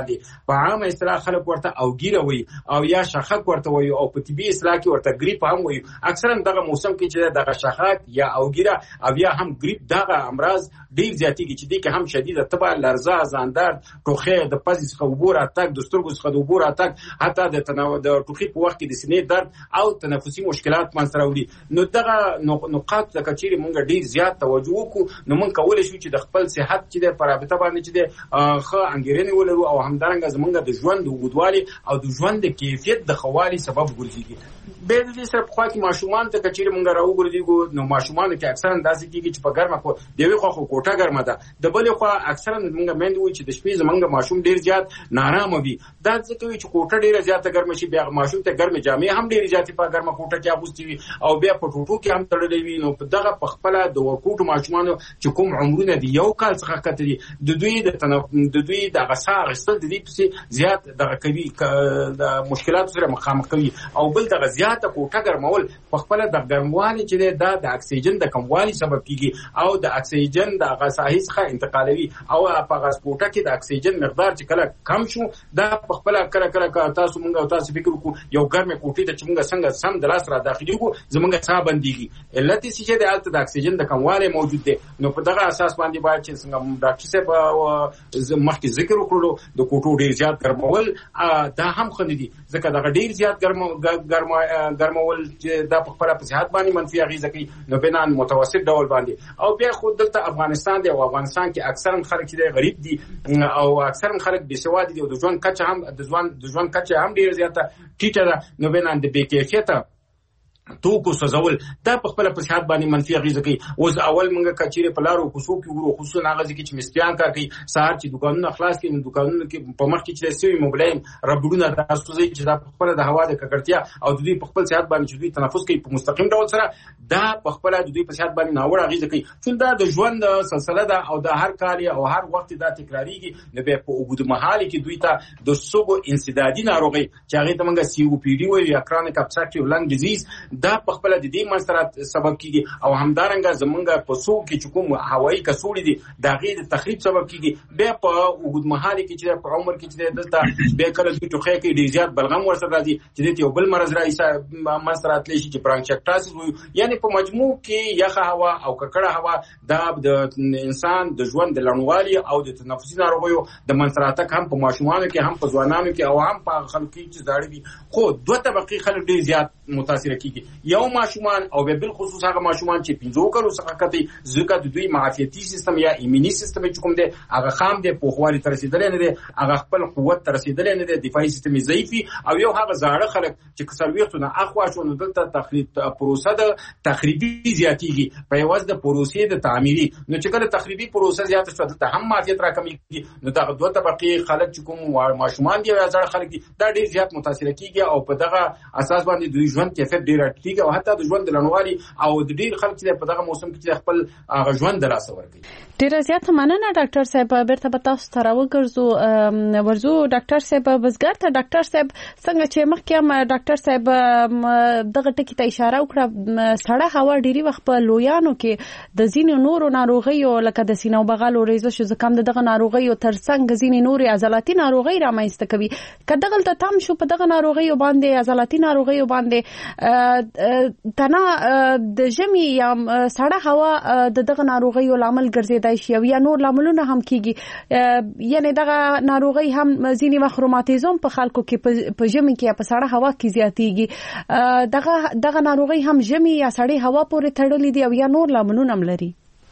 Speaker 4: اصطلاح خلک ورته اوګیره وایي او یا شخک ورته وایي او په طبي اصطلاح کې ورته ګریپ هم وایي. اکثرا دغه موسم کې چې دغه شخک یا اوګیره او یا هم ګریپ دغه امراض ډیر زیاتېږي چې دې کې هم شدیده تبه، لرزه، ځان درد، ټوخی، د پزې څخه اوبو راتګ، د سترګو څخه د اوبو راتګ، حتی د ټوخي په وخت کې د سینې درد او تنفسي مشکلات منځته راوړي. نو دغه نقاط ته که چیرې موږ ډیر زیات توجه وکړو نو موږ کولی شو چې د خپل صحت چې د په رابطه باندې چې د ښه انګېرنې ولرو او همدارنګه زموږ د ژوند د اوږدوالي او د ژوند د کیفیت د ښه والي سبب ګرځېږي. بیا د دې سره پخوا کې ماشومان ته که چیرې موږ راوګرځېږو نو ماشومانو کې اکثرا داسې کېږي چې په ګرمه د یوې خوا خو کوټه ګرمه ده، د بلې خوا اکثرا موږ میندې وایي چې د شپې زموږ ماشوم ډېر زیات نارامه وي. دا ځکه وي چې کوټه ډېره زیاته ګرمه شي، بیا ماشوم ته ګرمې جامې هم ډېرې زیاتې په ګرمه کوټه کې اغوستې وي او بیا په ټوټو کې هم تړلې وي. نو په دغه په خپله د ورکوټو ماشومانو چې کوم عمرونه دي 1 کال څخه ښکته دي، د دوی دغه ساه اخیستل د دې پسې زیات دغه کوي، د مشکلات مشکلاتو سره مخامخ کوي او بل د غزياته کوټه ګرمول په خپل د ګرموالي چې د اکسیجن د کموالي سبب کیږي او د اکسیجن د غساهي څخه انتقالوي او په غاز کوټه کې د اکسیجن مقدار چې کله کم شو دا په خپل کله تاسو مونږ او تاسو فکر وکړو یو ګرمه کوټه د چې څنګه سم د لاس را داخلي کو زمونږ ساه بنديږي علت یې چې د الته د اکسیجن د کمواله موجود دی نو په دغه اساس باندې باید چې څنګه ډاکټر صاحب مخکې ذکر وکړو د کوټو ډیر زیات ګرمول دا هم خندي ځکه دا ډیر زیات ګرمول چې دا په خپل په صحت باندې منفي اغیزه کوي نو بنان متوسط ډول باندې او بیا خود دلته افغانستان دی او افغانستان کې اکثرا خلک چې غریب دي او اکثرا خلک بې سواد دي او د ژوند کچه هم د ژوند کچه هم ډیر زیاته ټیټه ده نو بنان د بې کیفیته توکو سوزول دا په خپل په صحت باندې منفي اغیزه کوي اوس اول موږ کچيره په لارو کوڅو کې ورو خصوصا هغه ځکه چې مستیان کار کوي سهار چې دکانونه خلاص کړي دکانونه کې په مخ کې چې سوي موبایل ربړونه تاسو چې دا په خپل د هوا د ککړتیا او د دوی په خپل صحت باندې چې دوی تنفس کوي په مستقیم ډول سره دا په خپل د دوی په صحت باندې ناوړه اغیزه کوي چې دا د ژوند سلسله ده او د هر کال او هر وخت دا تکراریږي نو به په اوږد مهال کې دوی ته د سوګو انسدادي ناروغي چې هغه ته موږ سی او پی ډي وایي یا کرونیک ابستراکټیو لنګ ډیزیز دا په خپل د دې مسرات سبب کیږي او همدارنګه زمونږ په سو کې کوم هوایي کسوړي دي دا غي د تخریب سبب کیږي به په وګد محالي کې چې په عمر کې چې دلته به کله د ټوخه کې ډیر زیات بلغم ورسره راځي چې د یو بل مرز راځي مسرات لشي چې برانکیکټاسیس وي یعنی په مجموع کې یخه هوا او ککړه هوا دا د انسان د ژوند د لړنوالي او د تنفسي ناروغیو د منسراتک هم په ماشومانو کې هم په ځوانانو کې او هم په خلکو کې چې زاړه دي خو دوه طبقه خلک ډیر زیات متاثر کیږي یو ماشومان او به بل خصوص هغه ماشومان چې 15 کلو څخه کته ځکه د دوی معافیتي سیستم یا ایمونی سیستم چې کوم دی هغه خام دی په خوالي تر رسیدل نه دی هغه خپل قوت تر رسیدل نه دی دفاعي سیستم ضعیفي او یو هغه زاړه خلک چې کسرويختونه اخوا شو نو دلته تخریب پروسه د تخریبي زیاتیږي په یوازې د پروسې د تعمیري نو چې کله تخریبي پروسه زیات شو دلته هم معافیت راکمېږي نو دا دوه طبقه خلک چې کوم ماشومان دی یا زاړه خلک دي دا ډیر زیات متاثر کیږي او په دغه اساس باندې دوی ژوند کیفیت ډیر ټیټ او حتی د ژوند لنوالي او د ډیر خلک چې په دغه موسم کې خپل ژوند دراسه ورکړي
Speaker 2: ډیر زیات مننه ډاکټر صاحب بیرته به تاسو ته راوګرځو ورزو ډاکټر صاحب بزګر ته ډاکټر صاحب څنګه چې مخکې هم ډاکټر صاحب دغه ټکی ته اشاره وکړه سړه هوا ډیری وخت په لویانو کې د ځینو نورو ناروغیو لکه د سینې او بغل او ریزش زکام دغه ناروغیو ترڅنګ ځینې نوري عضلاتي ناروغي رامنځته کوي کله دغه تام شو په دغه ناروغیو باندې عضلاتي ناروغیو باندې تنا د ژمي یا سړه هوا دغه ناروغیو لامل ګرځیدای شي یا نور لاملونه هم کیږي یعنی دغه ناروغي هم ځینې وخت روماتیزم په خلکو کې په ژمي کې په سړه هوا کې زیاتیږي دغه ناروغي هم ژمي یا سړې هوا پورې تړلې دي او یا نور لاملونه هم لري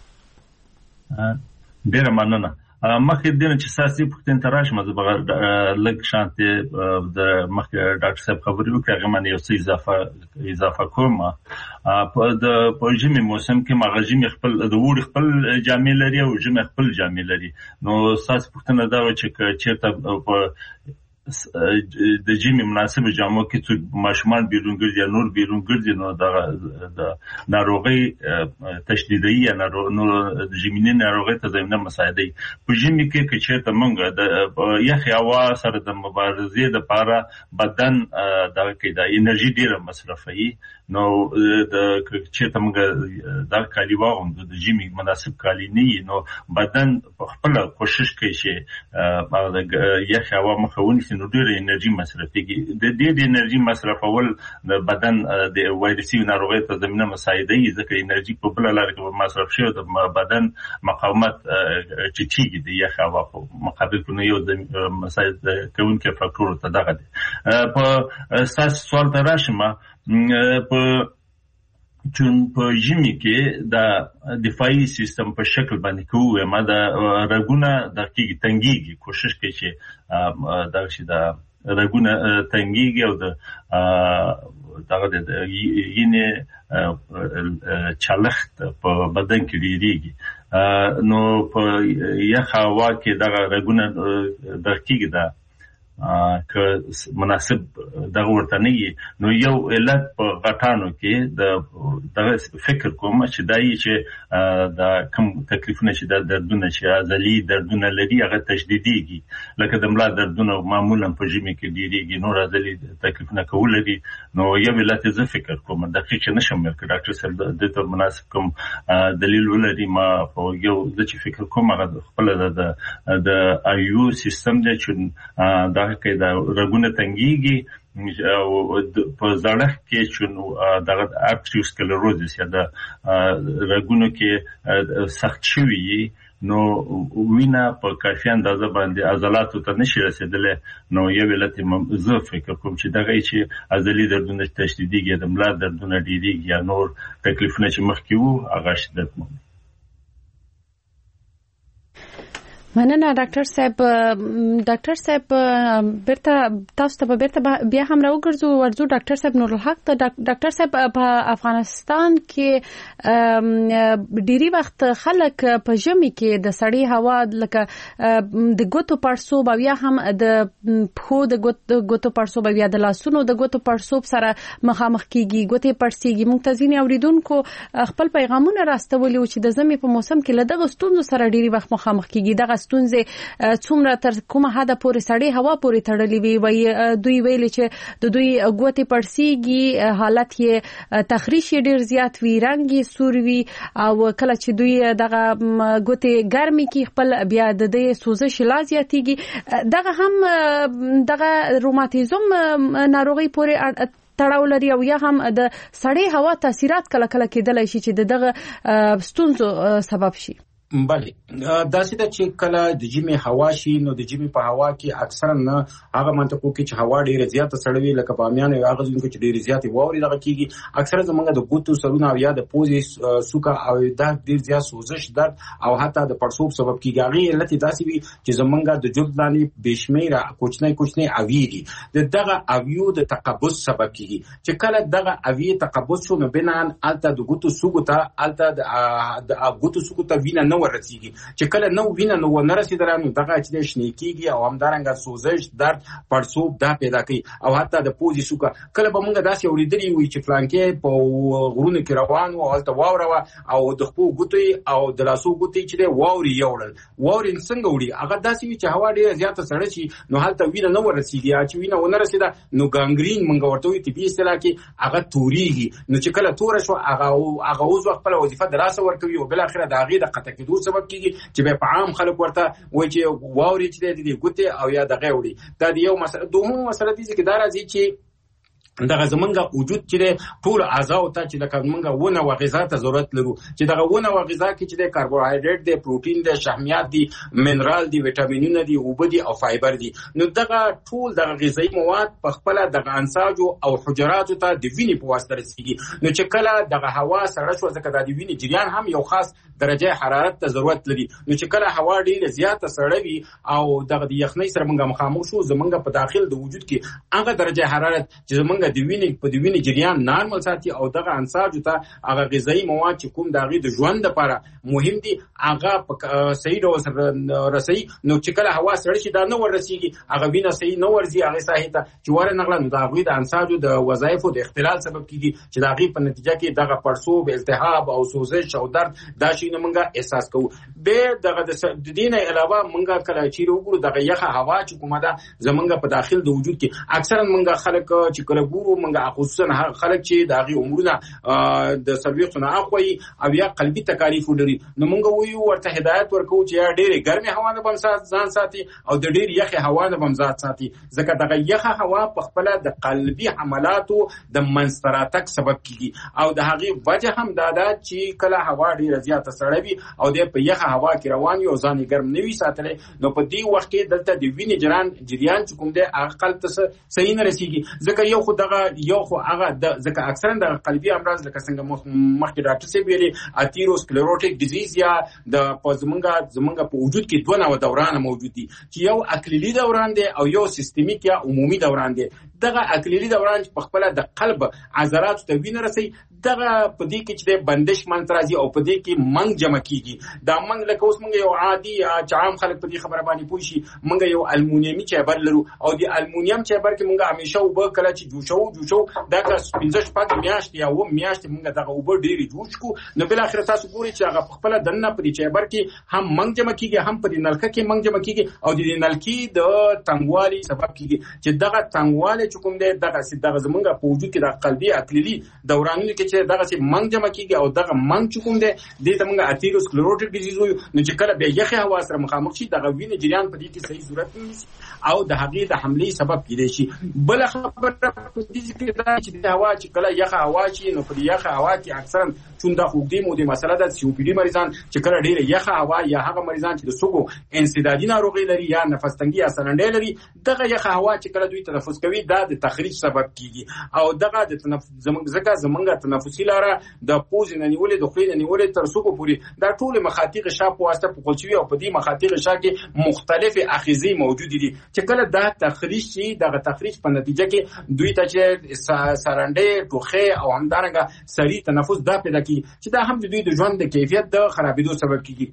Speaker 3: ډیر مننه مخکې دنه چې ساسي پختن تراش مزه لګ شانته د مخکې ډاکټر صاحب خبرې وکړه هغه باندې یو څه اضافه کوم په ژمي موسم کې مغزي خپل د وړ خپل جامې لري او ژمي خپل جامې لري نو ساس پختنه دا و چې چیرته په د ژمي مناسب جامو کې چې ماشومان بیرون ګرځي یا نور بیرون ګرځي نو د ناروغي تشدیدي یا د ژمي ناروغي ته زمينه مساعدي په ژمي کې چې ته مونږ د یخ هوا سره د مبارزې لپاره بدن د انرژي ډیره مصرفوي نو د چې ته مونږ د کالی واغوم د ژمي مناسب کالی نه نو بدن خپل کوشش کوي چې د یخ هوا مخاوني نو ډېر انرژي مصرفيږي د دې انرژي مصرفول د بدن د وایرسي ناروغۍ ته زمينه مساعده یي ځکه انرژي په بل لار کې مصرف شي د بدن مقاومت چټیږي د یخ هوا په مقابل کې یو د مساعده کوونکي فاکتور ته دغه دي په اساس سوال تراشمه په چون په ژمي کې د دفاعي سیستم په شکل باندې کوو ما د رګونه د کېږي تنګيږي کوشش کوي چې دا شي د رګونه تنګيږي او دغه د ینې چلخت په بدن کې ډیریږي نو په یخ هوا کې دغه رګونه د کېږي که مناسب دغه ورته نه وي نو یو علت په غټانو کې د فکر کوم چې دای چې د کوم تکلیفونه چې د دردونه چې ازلی دردونه لري هغه تشدیديږي لکه د ملا دردونه معمولا په ژمي کې ډیریږي نور ازلی تکلیفونه کول لري نو یو علت زه فکر کوم دقیق نشم ورکړ ډاکټر صاحب د ته مناسب کوم دلیل ولري ما په یو د چې فکر کوم هغه خپل د ایو سیستم د چې کې دا رګونه تنګيږي او په زړه کې چې دغه ارتریوسکلروزس یا د رګونو کې سخت شوی نو وینا په کافي اندازه باندې عضلاتو ته نشي رسیدل نو یو علت زه فکر کوم چې دغه چې عضلي دردونه تشدیديږي د ملا دردونه ډیریږي یا نور تکلیفونه چې مخکې وو هغه شدت مومي.
Speaker 2: مننه ډاکټر صاحب بیرته تاسو ته بیرته بیا هم راوګرځو ورځو ډاکټر صاحب نور الحق ته ډاکټر صاحب په افغانستان کې ډيري وخت خلک په ژمي کې د سړې هوا لکه د ګوتو پړسوب او یا هم د پخو د ګوتو پړسوب او یا د لاسونو د ګوتو پړسوب سره مخامخ کیږي ګوتې پړسيږي موږ تاسو اوریدونکو خپل پیغامونه راستولي چې د ژمي په موسم کې له دغه ستونزو سره ډيري وخت مخامخ کیږي دغه ستونزې څومره تر کومه حده پورې سړې هوا پورې تړلې وي دوی ویل چې د دوی ګوتې پړسيږي حالت یې تخریش ډیر زیات وي رنګ یې سور وي او کله چې دوی دغه ګوتې ګرمي کې خپل بیا د دې سوزش لا زیاتېږي دغه هم دغه روماتیزم ناروغي پورې تړاو لري او یا هم د سړې هوا تاثیرات کله کله کېدلای شي چې دغه ستونزو سبب شي.
Speaker 4: بله داسې ده چې کله د جمی هوا شي نو د جمی په هوا کې اکثرا نه هغه منطقو کې چې هوا ډیره زیاته سړوي لکه بامیان او هغه ځینو کې ډیره زیاته واوري دغه کیږي اکثرا زمونږ د ګوتو سرونه او یا د پوزې سوکا او د ډیر زیات سوزش درد او حتی د پړسوب سبب کیږي هغه علت داسې وي چې زمونږ د جلد باندې بشمیره کوچنی اوی دي دغه اویو د تقبض سبب کیږي چې کله دغه اوی تقبض شو نو بنان الته د ګوتو سوګو ته الته د ګوتو سوګو ته وینه نو ورسیږي چې کله نو وینه نو ورسیدلانو دغه چې شنه کیږي او همدارنګه سوزش درد پړسوب دا پیدا کوي او حتی د پوزې سوکا کله به موږ داسې اوریدلی وي چې فلانکې په غرونو کې روان او هلته واوره او د خپل ګوتې او د لاسو ګوتې چې واوري یوړل واوري څنګه وړي هغه داسې وي چې هوا ډیره زیاته سړه شي نو هلته وینه نو ورسیږي چې وینه ونه رسیده نو ګانګرین موږ ورته وي طبي اصطلاح کې هغه توريږي نو چې کله تور شو هغه اوس خپل وظیفه دراسه ورکوي او بل اخره د هغه د قطع کېدو سبب کیږي چې په عام خلک ورته وایي چې واوري چې دې ګوتې او یا دغه وړي دا یو مسله دوه مسله دي چې دا راځي چې دغه زمونږ وجود چې ټول اعضاء ته چې لکه موږ ونه او غذا ته ضرورت لرو چې دغه ونه او غذا کې چې د کاربوهایډریټ دی پروتین دی شحمیات دی منرال دی وټامینونه دی اوبه دی او فایبر دی نو دغه ټول دغه غذایی مواد په خپل دغه انساج او حجراتو ته د وینې په واسطه رسیږي نو چې کله دغه هوا سړه شو ځکه د وینې جریان هم یو خاص درجه حرارت ته ضرورت لري نو چې کله هوا ډیره زیاته سړه وي او دغه یخنۍ سره موږ مخامخ شو زمونږ په داخل د وجود کې هغه درجه حرارت چې زمونږ د وینې په د وینې جریان نارمل ساتي او دغه انساج ته هغه غذایی مواد چې کوم دغه د ژوند لپاره مهم دي هغه صحیح ډول رسي نو چې کله هوا سړه شي دا نه ورسیږي هغه وینه صحیح نه ورځي هغه صحیح ته چې ور نغله نو دغه د انساج د وظایفو د اختلال سبب کیږي چې دغه په نتیجه کې دغه پړسوب التهاب او سوزش او درد دا شي نه موږ احساس کوو به دغه د دینه علاوه موږ کله چې وګورو دغه یخه هوا چې کومه ده زمونږ په داخل د وجود کې اکثرا موږ خلک چې کله ګورو موږ خصوصا خلک چې دغه عمرونه د سرویسونه اخوي او یا قلبي تکالیف لري نو موږ ویو ورته هدایت ورکو چې ډېر ګرمه هوا نه بم ځان ساتي او د ډېر یخه هوا نه بم ځان ساتي ځکه دغه یخه هوا په خپل د قلبي حملاتو د منستراتک سبب کیږي او د هغه وجه هم دا ده چې کله هوا ډېر زیاته سړوي او د په یخه هوا کې روان یو ځان ګرم نوي ساتل نو په دې وخت کې دلته د وینې جریان چې کوم د عقل ته صحیح نه رسیږي ځکه یو خو هغه ځکه اکثرا د قلبي امراض لکه څنګه مخکې ډاکټر صاحب ویلي اتیروسکلروټیک ډیزیز یا د زمونږ په وجود کې دوه نوع دوران موجود دي چې یو اکلیلي دوران دی او یو سیستمیک یا عمومي دوران دی دغه اکلیلي دوران په خپل د قلب عضلات ته وینه رسي دغه په دې کې چې د بندش منترازي او په دې کې منګ جمع کیږي دا منګ لکه اوس موږ یو عادي عام خلک په دې خبره باندې پوه شي موږ یو المونیمي چایبر لرو او د المونیم چایبر کې موږ همیشه وب کله چې جوشو دا که 15 شپږ میاشتې یا و میاشتې موږ دغه وب ډېری جوش کو نو بل اخر تاسو ګورئ چې هغه خپل دنه په دې چایبر کې هم منګ جمع کیږي هم په دې نلکه کې منګ جمع کیږي او د نلکې د تنګوالي سبب کیږي چې دغه تنګواله چې کوم دی دغه زمونږ په وجود کې د قلبي اکلیلي دورانونو کې چې دغه سي منګ جمع کیږي او دغه منګ چې کوم دی د موږ اثیروسکلروټیک ډیزیز وي نو چې کله به یخه هوا سره مخامخ شي دغه وینې جریان په دې کې صحیح صورت نیسي او د هغې د حملې سبب کېدای شي بل خبره په دې کې دا چې د هوا چې کله یخه هوا شي نو په یخه هوا کې اکثرا چون د خوږدي مو د مسله د سی او پی ډي مریضان چې کله ډیره یخه هوا یا هغه مریضان چې د سګو انسدادي ناروغي لري یا نفس تنګي یا سرنډي لري دغه یخه هوا چې کله دوی تنفس کوي دا د تخریج سبب کیږي او دغه د زمونږ تنفسي لاره د پوز نه نیولې د خولې نه نیولې تر سګو پورې دا ټول مخاطیق شا په واسطه په قلچوي او په دې مخاطیق شا کې مختلف اخیزي موجود دي چې کله دا تخریج شي دغه تخریج په نتیجه کې دوی ته چې سرنډي ټوخه او همدارنګه سری تنفس دا پیدا کی چې دا هم د دوی د ژوند د کیفیت د خرابېدو سبب کیږي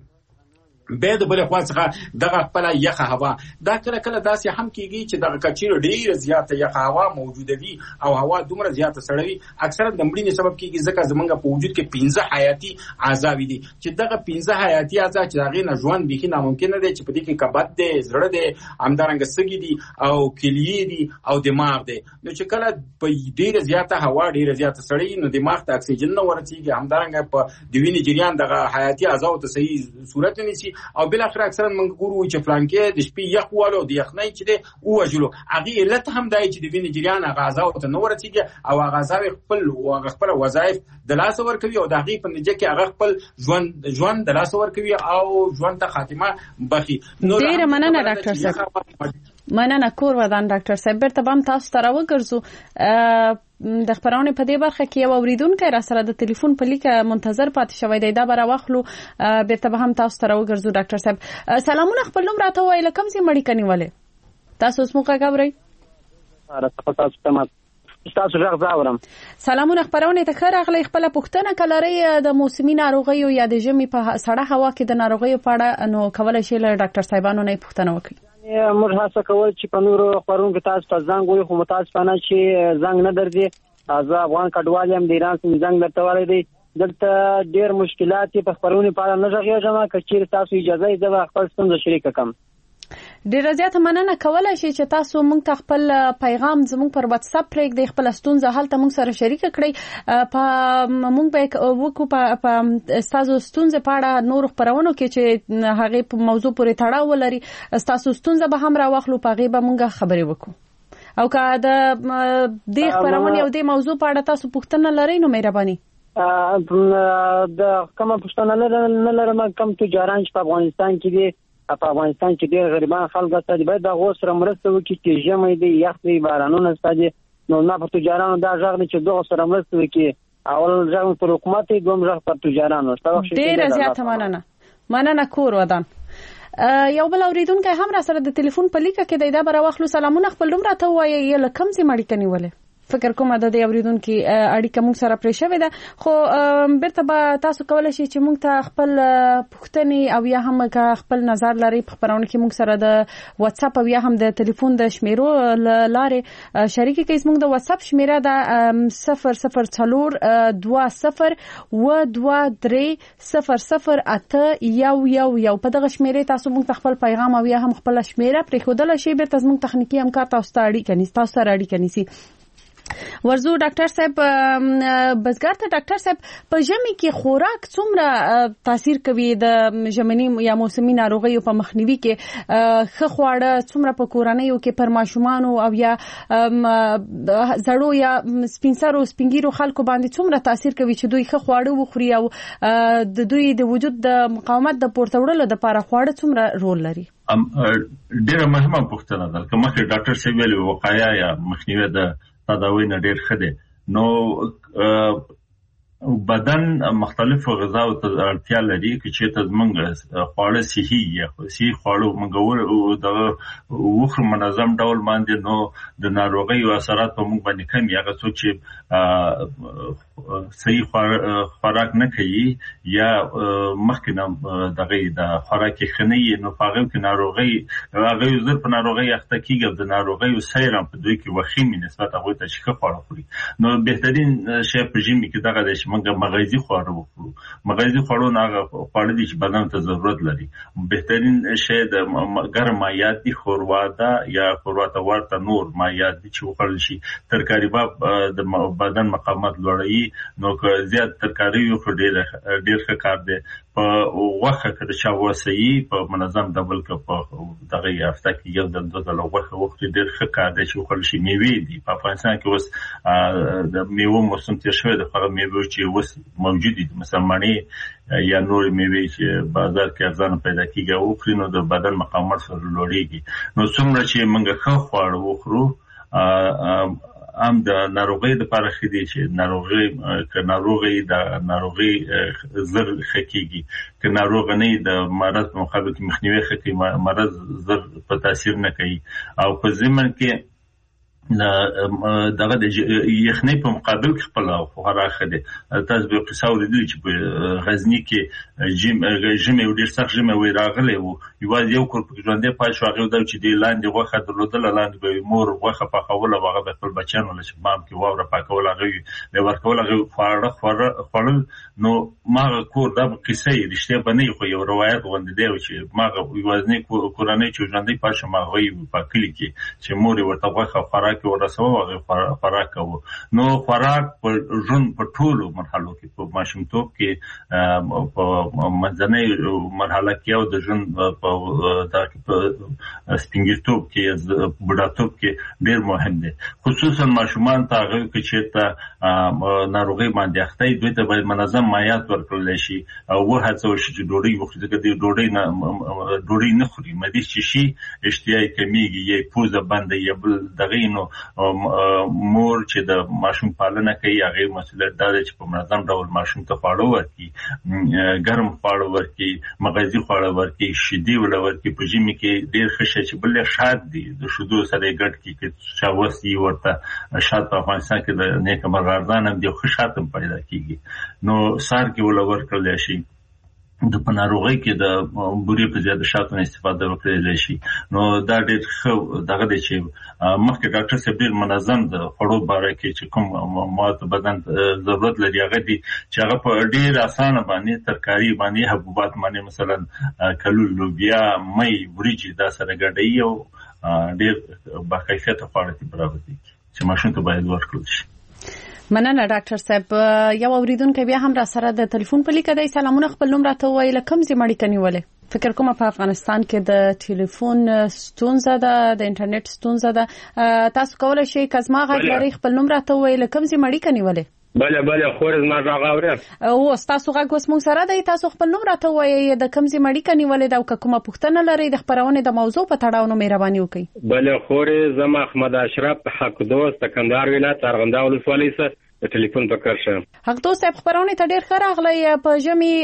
Speaker 4: به د بل خوا څخه دغه خپل یخه هوا دا کله داسې هم کیږي چې دغه کچیر ډیر زیاته یخه هوا موجوده وي او هوا دومره زیاته سړوي اکثره د مړینې سبب کیږي ځکه زمونږ په وجود کې 15 حیاتي اعضاء دي چې دغه 15 حیاتي اعضاء چې هغه نه ژوند به ناممکن دی چې په دې کې کبد دی زړه دی همدارنګه سږي دي او کلیې دي او دماغ دی نو چې کله په ډیر زیاته هوا ډیر زیاته سړی نو دماغ ته اکسیجن نه ورسیږي همدارنګه په د وینې جریان دغه حیاتي اعضاء ته صحیح صورت نیسي او بل اخر اکثرا موږ ګورو چې فلانکې د شپې یخ والو د یخنۍ چې دی وژلو هغه علت هم دی چې د وینې جریان هغه اعضاء ته نه ورسیږي او هغه اعضاء خپل وظایف د لاس ورکوي او د هغې په نتیجه کې هغه خپل ژوند د لاس ورکوي او ژوند ته خاتمه بخي
Speaker 2: ډېره مننه ډاکټر صاحب مننه کور ودان ډاکټر صاحب بیرته به هم تاسو ته راوګرځو د خبرونه په دې برخه کې یو اوریدونکو را سره د ټلیفون په لیکه منتظر پاتې شوی دی دا به راوخلو بیرته به هم تاسو ته راوګرځو ډاکټر صاحب سلامونه خپل نوم راته وایي لکه څه مړی کنيواله تاسو اوس موږ غواړئ
Speaker 5: تاسو راغورم
Speaker 2: سلامونه خبرونه ته خیر اغلی خپل پښتنه کلري د موسمي ناروغیو یا د ژمي په سړه هوا کې د ناروغیو په اړه نو کولای شي له ډاکټر صاحبانو نه پوښتنه وکړي
Speaker 5: موږ هڅه کوو چې په نورو خبرونو کې تاسو ته زنګ وي خو متاسفانه چې زنګ نه درځي زه افغان کډوال یم د ایران څخه زنګ درته وړی دی دلته ډېر مشکلات په خبرونو په اړه نه غږیږم که چیرې تاسو اجازه یې زه خپل ستونزه شریک کړم
Speaker 2: ډیره زیاته مننه کولای شي چې تاسو موږ ته خپل پیغام زموږ پر واتس اپ پرېږدئ خپل ستونزه هلته موږ سره شریک کړئ په موږ به وکړو په تاسو ستونزه په اړه نور خبرونو کې چې هغه په موضوع پورې تړاو ولري تاسو ستونزه به هم راوخلو په هغه به موږ خبرې وکړو او که د دې خبرونه او دې موضوع په اړه تاسو پوښتنه لرئ نو مهرباني
Speaker 5: د کوم پوښتنه نه لرم کوم تجاران چې په افغانستان کې دي په افغانستان کې ډېر غریبان خلک ستاسو باید د غوښ سره مرسته وکړي چې ژمي دی یخ دی بارانونه ستاسو نو نه په تجارانو دا ځغ چې دوه سره مرسته وکړي اول ځغ پر حکومت دوم ځغ پر تجارانو
Speaker 2: ډېر زیاته مننه کور ودان یو بل اوریدونکو هم را سره د ټلیفون په لیکه کې دا به راوخلو سلامونه خپل نوم راته وایي لکم سي مړی کنيواله فکر کوم د دې اوریدونکو اړیکه موږ سره پرې شوې ده خو بیرته به تاسو کولای شئ چې موږ ته خپل پوښتنې او یا هم خپل نظر لري په خبرونه کې موږ سره د واتس اپ او یا هم د ټلیفون د شمیرو لارې شریک کړئ موږ د واتس اپ شمیره ده 00422300811 په دغه شمیره تاسو موږ ته خپل پیغام او یا هم خپل شمیره پرې خودل شي بیرته موږ تخنیکی همکار تاسو ته اړیکه نیسي ورزو ډاکټر صاحب بزګر ته ډاکټر صاحب په ژمي کې خوراک څومره تاثیر کوي د ژمنی یا موسمي ناروغیو په مخنیوي کې ښه خواړه څومره په کورنیو کې پر ماشومان او یا زړو یا سپینګیرو خلکو باندې څومره تاثیر کوي چې دوی ښه خواړه وخوري او د دوی د وجود د مقاومت د پورته وړلو لپاره خواړه څومره رول لري
Speaker 3: ډیره مهمه پوښتنه ده کومه ډاکټر صاحب ویلي وقایه یا مخنیوي د تداوی نه ډیر ښه دی نو بدن مختلف غذاو ته اړتیا لري چې ته موږ خواړه صحي خواړه موږ د وخر منظم ډول باندې نو د ناروغي او اثرات په موږ باندې کم یا څوک چې صحیح خوراک نه کوي یا مخکې دغه د خوراک خنۍ نو هغه کې ناروغي هغه زر په ناروغي اخته کیږي د ناروغي او سیرم په دوی کې وخیمه نسبت هغه ته شکه خواړه خوري نو بهترین شی په جیم کې دغه د موږ مغذي خواړه وخورو مغذي خواړو نه خواړه دي چې بدن ته ضرورت لري بهترین شی د ګرم مایعات دي خوروا ده یا خوروا ته ورته نور مایعات دي چې وخورل شي ترکاری د بدن مقاومت لوړوي نو که زیات ترکاری یو ډیر ښه کار دی په وخت کې د چا وسایي په منظم ډول کې په دغه هفته کې یو د دوه وخت ډیر ښه کار دی چې وخورل شي میوې دي په افغانستان کې اوس د میوو موسم تیر شوی د هغه میوې چې اوس موجود دي مثلا مڼې یا نور میوې چې بازار کې ارزانه پیدا کیږي او نو د بدن مقاومت سره لوړیږي نو څومره چې موږ ښه خواړه وخورو ام د ناروغي د لپاره خدي چې ناروغي زر خکېږي که ناروغ نه د مرض مخابق مخنیوي خکې مرض زر په تاثیر نه کوي او په ضمن کې دغه د یخنۍ په مقابل کې خپل خوراک خدي تاسو به قصه ورېدل چې په غزنی کې جیم یو ډیر سخت جیم وی راغلی او یو کور په ژوندې پای شو هغه د چې دی لاندې غوخه درلودل لاندې به مور غوخه په خوله هغه به خپل بچانو لږ مام کې واوره پاکول هغه له ورکول هغه خورل نو ما کور د قصه رښتیا بنې خو یو روایت غوندې دی چې ما وزنی کورانه چې ژوندې پای شو ما غوي په کلی کې چې مور ورته غوخه خوراک ورسوه هغه خوراک کوو نو خوراک په ژوند په ټولو مرحلو کې په ماشومتوب کې په منځنۍ مرحله کې او د ژوند په سپینګیرتوب کې بوډاتوب کې ډېر مهم دی خصوصا ماشومان ته هغه چې ته ناروغي باندې اخته دوی ته باید منظم مایعات ورکړل شي او هڅه وشي چې ډوډۍ وخوري ځکه ډوډۍ نه خوري مدې شي اشتهای کمیږي یې پوزه باندې یې بل دغه نو مور چې د ماشوم پالنه کوي هغه مسؤلیت دا دی چې په منظم ډول ماشوم ته خواړه ورکړي ګرم خواړه ورکړي مغذي خواړه ورکړي شیدې ورکړي په ژمي کې ډېر ښه شي چې بل شات دي د شیدو سره ګډ کې چې واسي ورته شات په افغانستان کې د نیک مرغاردان هم د ښه شات پیدا کیږي نو سار کې ولورکړل شي د پناروغي کې د بوري په زیاده شاتو استفاده وکړل شي نو دا ډېر ښه دغه دی چې مخکې ډاکټر صاحب ډېر منظم د خوړو باره کې چې کوم مواد بدن ضرورت لري هغه دي چې هغه په ډېر اسانه باندې ترکاری باندې حبوبات باندې مثلا کلو لوبیا مې وریجې دا سره ګډوي او ډېر باکیفیته خواړه برابر دي چې ماشوم ته باید ورکړل شي
Speaker 2: مننه ډاکټر صاحب یو اوریدونکو بیا هم را سره د ټلیفون په لیکه دی سلامونه خپل نوم راته وایي لکم زی مړی کنيولې فکر کوم په افغانستان کې د ټلیفون ستونزه ده د انټرنیټ ستونزه ده تاسو کولای شئ کزما غږ لري خپل نوم راته وایي لکم زی مړی کنيولې
Speaker 6: بله خورز ما راغاورم
Speaker 2: او تاسو غږ اوس مونږ سره دی تاسو خپل نوم راته وایي د کم زی مړی کنيولې دا کومه پوښتنه لري د خبرونه د موضوع په تړاو نو مهرباني وکړئ
Speaker 6: بله خورز زما احمد اشرف حق دوست کندهار ولایت ارغنداو ولسوالۍ سره ټلیفون پکړ شه
Speaker 2: حق دوست صاحب خبرونه ته ډیر ښه راغلی په ژمي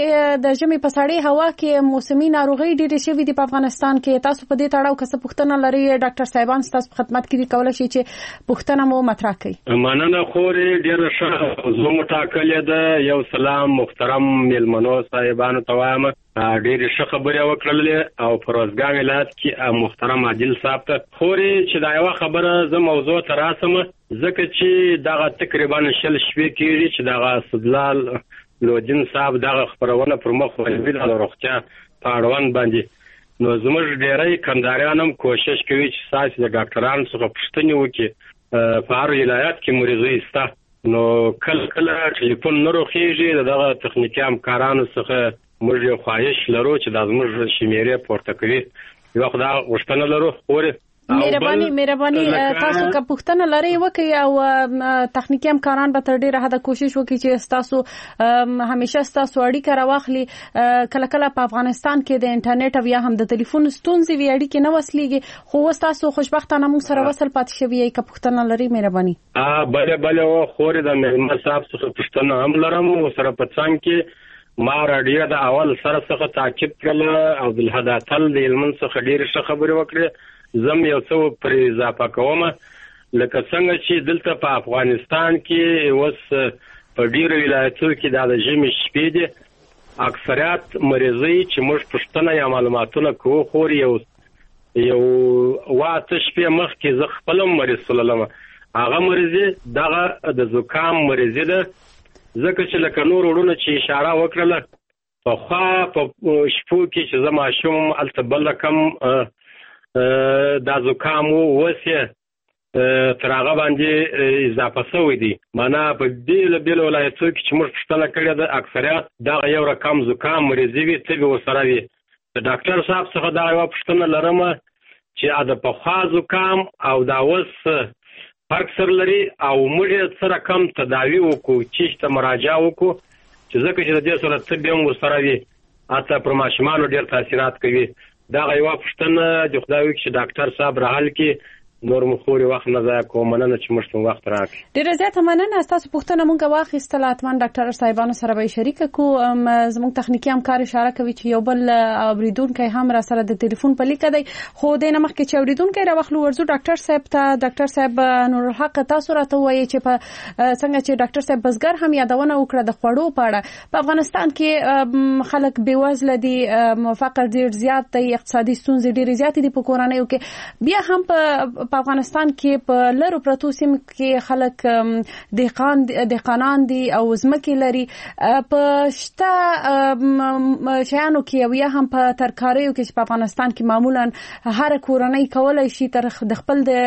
Speaker 2: په سړې هوا کې موسمي ناروغي ډېرې شوې دي په افغانستان کې تاسو په دې تړاو څه پوښتنه لري ډاکټر صاحبان تاسو په خدمت کې کولای شي چې پوښتنه مو مطرح کړئ
Speaker 6: مننه خورې ډیر ښه زه متاکل ده یو سلام محترم ملمنو صاحبانو ته وایم ډېر ښه خبره وکړلې او پروزګان ولایت کې محترم عادل صاحب ته خورې چې دا یو خبره زه موضوع ته راسم ځکه چې دغه تقریبا شل شپې کېږي چې دغه استدلال لودین صاحب دغه خبرونه پر مخ ولې د روغتیا په اړوند باندې نو زموږ ډېری کندهاریان هم کوشش کوي چې تاسو د ډاکټرانو څخه پوښتنه وکړي په هر ولایت کې مریضي ستا نو کله ټلیفون نه روخیږي دغه تخنیکی همکارانو څخه موږ یو خواهش لرو چې د زموږ شمیرې پورته کوي یو خدای غوښتنه لرو خورې
Speaker 2: مهرباني تاسو که پوښتنه لرئ وکړئ او تخنیکی همکاران به تر ډیره حده کوشش وکړي چې تاسو همیشه تاسو اړیکه راواخلي. کله په افغانستان کې د انټرنیټ او یا هم د ټلیفون ستونزې وي، اړیکې نه وصلېږي، خو تاسو خوشبختانه موږ سره وصل پاتې شوی. که پوښتنه لرئ مهرباني.
Speaker 6: بله خوري د مهمه صاحب څخه پوښتنه هم لرم. سره په څنګ کې ما راډیو د اول سره څخه تعقیب کړل او د هداتل د علم څخه ډېر ښه خبرې وکړې. زم یو څه پر اضافه کوم، لکه څنګه چې دلته په افغانستان کې اوس په ډیرو ولایتونو کې د ژمي شپې دي، اکثریت مریضي چې موږ پوښتنه یا معلوماتونه کوو خو یو واته شپې مخکې زه خپل مریض سلام هغه مریضي دغه د زکام مریضي ده، ځکه چې لکه نور وروڼه چې اشاره وکړله په خوا په شپو کې چې زه ماشوم هلته بل کم دا زکام وسه تر هغه باندې اضافه شوی دی. معنا په بیل ولایتونو کې چې موږ پوښتنه کړې ده اکثریت دغه یو رقم زکام مریضي وي، طبي ورسره وي. د ډاکټر صاحب څخه دا یوه پوښتنه لرم چې د پخوا زکام او دا اوس فرق سره لري او موږ څه رقم تداوي وکړو، چیش ته مراجعه وکړو، چې ځکه چې د دې سره طبي هم ورسره وي، حتی پر ماشومانو ډېر تاثیرات کوي. دغه یوه پوښتنه د خدای وکړي چې ډاکټر صاحب راحل کړي. نور مخوري وخت نه ضایع کوم، مننه چې موږ ته وخت راکړي.
Speaker 2: ډیره زیاته مننه. تاسو پوښتنه مونږه واخیستله، حتما ډاکټر صاحبانو سره به شریک کو. زموږ تخنیکی همکار اشاره کوي چې یو بل اوریدونکو هم را سره د ټلیفون په لیکه دی، خو د نه مخکې چې اوریدونکو راوخلو ورزو ډاکټر صاحب ته. ډاکټر صاحب نور الحق تاسو راته وایي چې په څنګه چې ډاکټر صاحب بزګر هم یادونه وکړه د خوړو په اړه. په افغانستان کې خلک بیوزله دي، فقر ډیر زیات دی، اقتصادي ستونزې ډیر زیات دي په کورنیو کې. بیا هم په افغانستان کې په لرو پرتو سیمو کې خلک دهقانان دي او ځمکې لري. په شته شیانو کې یا هم په ترکاریو کې چې په افغانستان کې معمولا هر کورنۍ کولای شي تر د خپل د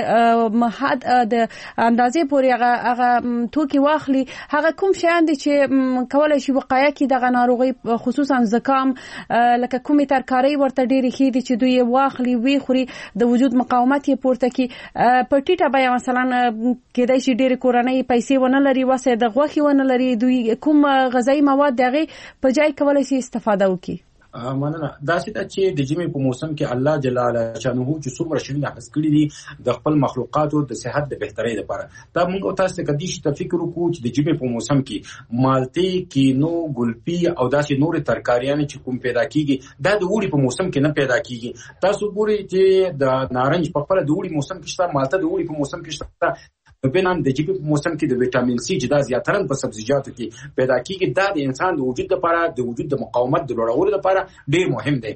Speaker 2: اندازې پورې هغه توکي واخلي. هغه کوم شیان دي چې کولای شي وقایه کې دغه ناروغي خصوصا زکام لکه کومې ترکاری ورته ډېرې ښې دي چې دوی واخلي وی خوري د وجود مقاومت یې پورته کی. په ټیټه بیا مثلا کېدای شي ډېرې کورنۍ پیسې ونه لري، وسه د غوښې ونه لري، دوی کوم غذایي مواد دغه په ځای کولای شي استفاده وکړي.
Speaker 4: مننه. دا چې د ژمي په موسم کې الله جل جلاله شانه چې څومره شي نه حس کړی دي د خپل مخلوقاتو د صحت د بهترۍ لپاره. دا موږ تاسو ته کدي چې فکر وکړو چې د ژمي په موسم کې مالټي، کینو، ګلپي او داسې نور ترکاریان چې کوم پیدا کیږي دا د وړي په موسم کې نه پیدا کیږي. تاسو ګورئ چې د نارنج په خپل د وړي موسم کې شته، مالټه د وړي په موسم کې شته. په بنان د ژمي په موسم کې د وټامین سي چې دا زیاتره په سبزیجاتو کې پیدا کیږي، دا د انسان د وجود لپاره د وجود د مقاومت د لوړولو لپاره ډیر مهم دی.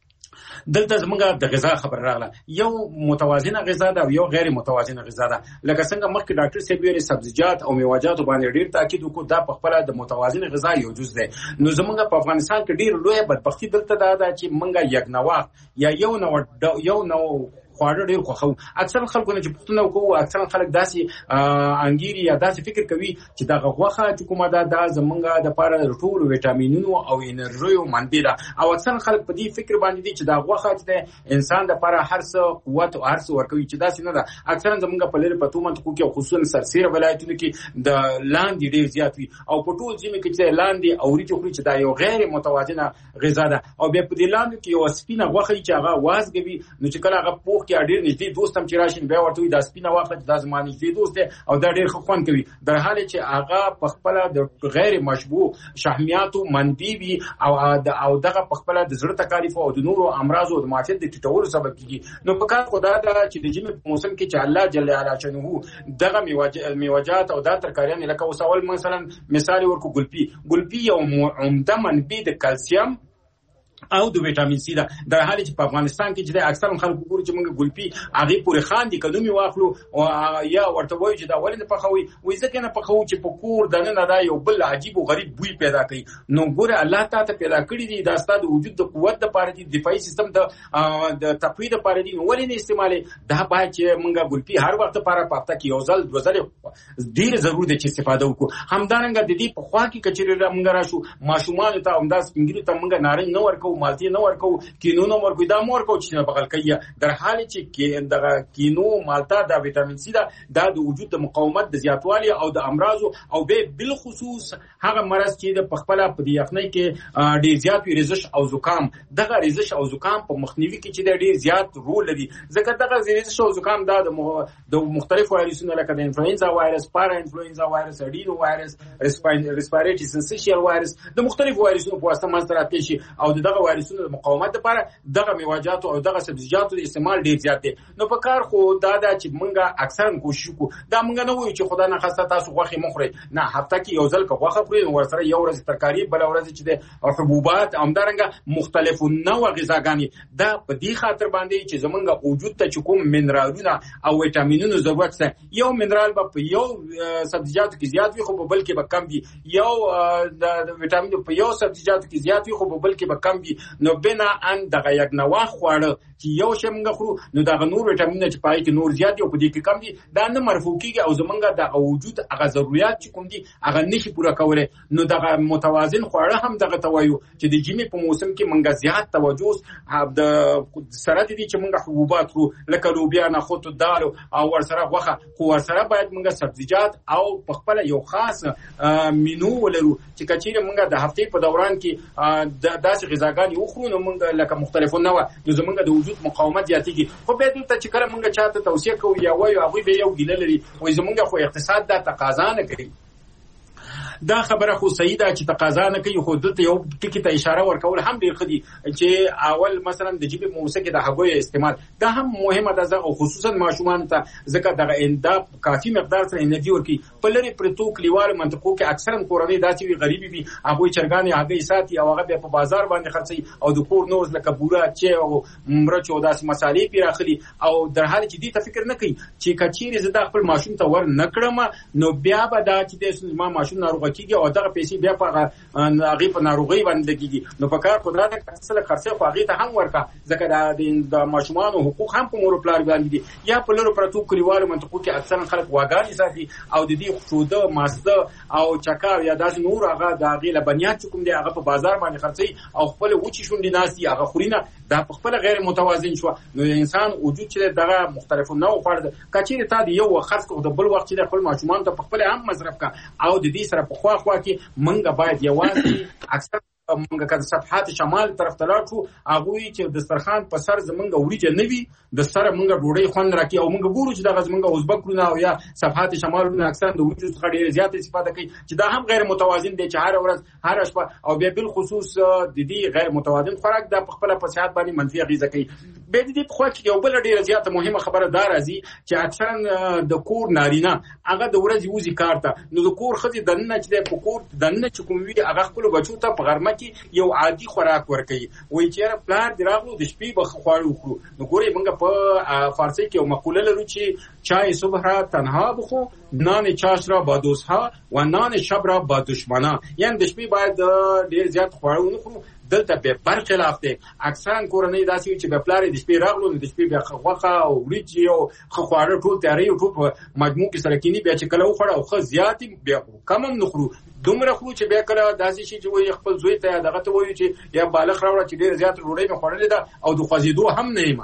Speaker 4: دلته زمونږ د غذا خبر راغله، یو متوازنه غذا ده او یو غیر متوازنه غذا ده. لکه څنګه مخکې ډاکټر صاحب ویلي سبزیجات او میوه‌جات باندې ډیر تاکید وکړو، دا په خپل د متوازنه غذا یو جز ده. نو زمونږ په افغانستان کې ډیر لوی بدبختی دلته ده چې مونږ یک نوښت یا یو نو خواړه ډیر خوښو. اکثر خلکو نه چې پوښتنه وکړو، اکثر خلک داسې انګيري یا داسې فکر کوي چې دا غوښه چې کومه ده زمونږ د پاره ټول وټامینونو او انرژي او منبع ده، او اکثر خلک په دې فکر باندې دي چې دا غوښه چې انسان د پاره هر څه قوت او هر څه ورکوي، چې داسې نه ده. اکثر زمونږ په لری پتو منطقو کې خصوصا سرسیر ولایتونو کې د لاندې ډیر زیات وي، او په ټول ځینې کې چې لاندې او ریچ خوري چې دا یو غیر متوازنه غذا ده. او بیا په دې لاندې کې یو سپینه غوښه چې هغه وازګوي، نو چې کله هغه پوخ کې ډیر نږدې دوستم چې راشي بیا ورته دا سپینه واخله دا زما نږدې دوست دی او دا ډیر ښه خوند کوي، در حال چې هغه په خپل د غیر مشبوع شحمیاتو منبع وي او دغه په خپل د زړه تکالیف او د نورو امراضو د معافیت د ټیټولو سبب کیږي. نو په کار خدا دا چې د ژمي په موسم کې چې الله جل جلاله شانه دغه میوه‌جات او د ترکاریان لکه وسول مثلا مثال ورکو ګلپي یو عمده منبع د کلسیم او د وټامین سي ده. در حال چې په افغانستان کې چې اکثر خلک ګوري چې موږ ګلپي هغه پورې خان دي کلمې واخلو او یا ورته وایي چې دا ولې په خوي وې ځکه نه په خو چې په کور دنه نه دا یو بل عجیب او غریب بوی پیدا کوي. نو ګوره الله تعالی ته پیدا کړی دي دا ستاسو د وجود د قوت لپاره دي، دفاعي سیستم د تقویت لپاره دي، ولې نه استعمالي دا باید چې موږ ګلپي هر وخت لپاره پاتہ کې یو ځل دوه ځله ډیر ضروري دي چې استفاده وکړو. همدارنګه د دې په خوا کې کچېره موږ راشو ماشومان ته همداس انګلیسي ته موږ نارنج نه ورکو، مالټي نه ورکو کینو نه ورکو دا مور کو چې بغل کوي در حال چې دغه کینو مالټا د وټامین سي دا د وجود د مقاومت د زیاتوالي او د امراض او به بل خصوص هغه مرض چې د پخپله په دې یخنۍ کې ډیر زیات ریزش او زکام دغه ریزش او زکام په مخنیوي کې چې ډیر زیات رول لري ځکه دغه ریزش او زکام د مختلفو وایرسونو لکه د انفلوئنزا وایرس پارا انفلوئنزا وایرس اډینو وایرس ریسپیریټری سنسیشل وایرس د مختلفو وایرسونو په واسطه منځ ته راځي او دغه وایرسونو د مقاومت لپاره دغه میوه‌جات او دغه سبزیجاتو د استعمال ډیر زیات دي نو په کار خو دا چې مونږه اکثرا کوشش کوو دا مونږ نه وایو چې خدای نه خاصه تاسو غوښه مخوري نه هفته کې یو ځل غوښه خوري ورسره یو ورځ ترکاری بل ورځ چې د حبوبات همدارنګه مختلفو نوع غذاګانی دا په دې خاطر باندې چې زمونږ وجود ته کوم منرالونه او ویټامینونو ضرورت شته یو منرال په یو سبزیجاتو کې زیات وي خو په بل کې به کم وي یو د ویټامین په یو سبزیجاتو کې زیات وي خو په بل کې به کم وي نو بنا ان دغه یک نوع خواړه چې یو شمنګ خورو نو دغه نور ویټامینونه چې پای کې نور زیات دي او په دې کې کم دي دا نه مرفوع کیږي او زمونږ د وجود هغه ضرورت چې کوم دي هغه نشي پوره کولای نو دغه متوازن خواړه هم دغه توایو چې د جیمې په موسم کې مونږ زیات توجه د سره دي چې مونږ حبوبات خورو لکه لوبیا نه خود دال او ورسره غوښه خو ورسره باید مونږ سبزیجات او په خپل یو خاص مینو ولرو چې کچېره مونږ د هفته په دوران کې داسې غذاګانې وخورو نو مونږ لکه مختلفو نوع نو زمونږ د وجود مقاومت زیاتېږي خو به دلته چې کله مونږ چاته توصیه کوو یا وایو هغوی به یو ګیله لري وایي زمونږ خو اقتصاد دا تقاضا نه کوي دا خبره خو صحیح ده چې تقاضا نه کوي خو دلته یو ټکی ته اشاره ورکول هم ډیر ښه دي چې اول مثلا د جیب موسیقي د هغوی استعمال دا هم مهمه ده او خصوصا ماشومان ته ځکه دغه اندا کافي مقدار سره انرژي ورکي په لري پرتو کلیوال منطقو کې اکثرا کورنۍ داسې وی غریبي وي هغوی چرګانې هغه ساتي او هغه په بازار باندې خرڅي او د کور نور لکه بوره چې او مرچ او داسې مسالې پیراخلي او در حال چې دې ته فکر نه کوي چې کچېرې زه د خپل ماشوم ته ور نکړم نو بیا به دا چې د ما ماشوم ناروغ کیږي او دغه پیسې بیا په هغه په ناروغي باندې کیږي نو په کار قدرت اصل خرڅه خو هغه ته هم ورکا ځکه د ماشومان حقوق هم په مور پلار باندې دي یا په لورو پرتو کلیوالو منطقو کې اکثرا خلک واګانی ساتي او د دې خوده ماسته او چکاو یا داس نور هغه د هغه لبنیات کوم دی هغه په بازار باندې خرڅي او خپل وچی شونډي ناسي هغه خورینه دا په خپل غیر متوازن شو نو انسان وجود چې دغه مختلفو نوع فرد کچېره تا دی یو وخت کو د بل وخت چې خپل ماشومان ته په خپل هم مصرف کا او د دې سره په خوا کې منګه باید یوازې اکثر منګه کله صفحات شمال طرف ته لاړو هغه چې د دسترخوان په سر زمونږ وریجه نوي د سره منګه ډوډۍ خوند راکې او منګه ګورو چې دغه زمونږ ازبکونه او یا صفحات شمالونه اکثر د وریجو څخه ډېر زیات استفاده کوي چې دا هم غیر متوازن دي چې هر ورځ هر شپه او بیا بل خصوص د دې غیر متوازن خوراک د خپل په صحت باندې منفي اغیزه کوي به دې په خوا کې یو بل ډېر زیات مهمه خبره دار راځي چې اکثرا د کور نارینه هغه د ورځې وزي کار ته نو د کور خځې دنه چې په کور دنه چې کوم وی هغه خپل بچو ته په غرمه یو عادي خوراک ورکړي وای چې پلار دراغلو د شپې به خواړه وخورو نو ګوري موږ په فارسی کې یو مقوله لرو چې چای صبح را تنها بخو نان چاش را با دوستها و نان شب را با دشمنا یعنی د شپې باید ډیر زیات خواړه ونخورو دلته به برخلاف دی اکثرا کورنۍ داسې چې به پلار د شپې راغلو د شپې به غوښه او وریجې او خواړه ټول تیاری او ټول مجموع کې سره کینی بیا چې کله وخوړه او خو زیات بیا کم هم نخورو دومره خو چې بیا کله داسې شي چې وایي خپل زوی ته دغه ته وایي چې یا بالغ راوړه چې ډیر زیات ډوډۍ مې خوړلې ده او د خوځېدو هم نه یم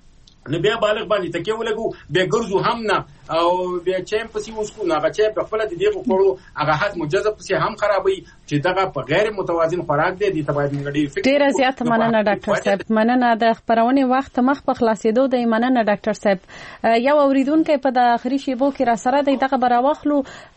Speaker 4: نو بیا بالغ باندې تکیه ولګو بیا ګرځو هم نه او بیا چې پسې وسکو نه هغه چې په خپل د دې خوړو هغه حد مجزب پسې هم خرابوي چې دغه په غیر متوازن خوراک دی د تبعید منګړي
Speaker 2: ډیر زیات مننه ډاکټر صاحب مننه د خبرونه وخت مخ په خلاصېدو دی مننه ډاکټر صاحب یو اوریدونکو په د اخري شیبو کې را سره دی دغه براوخلو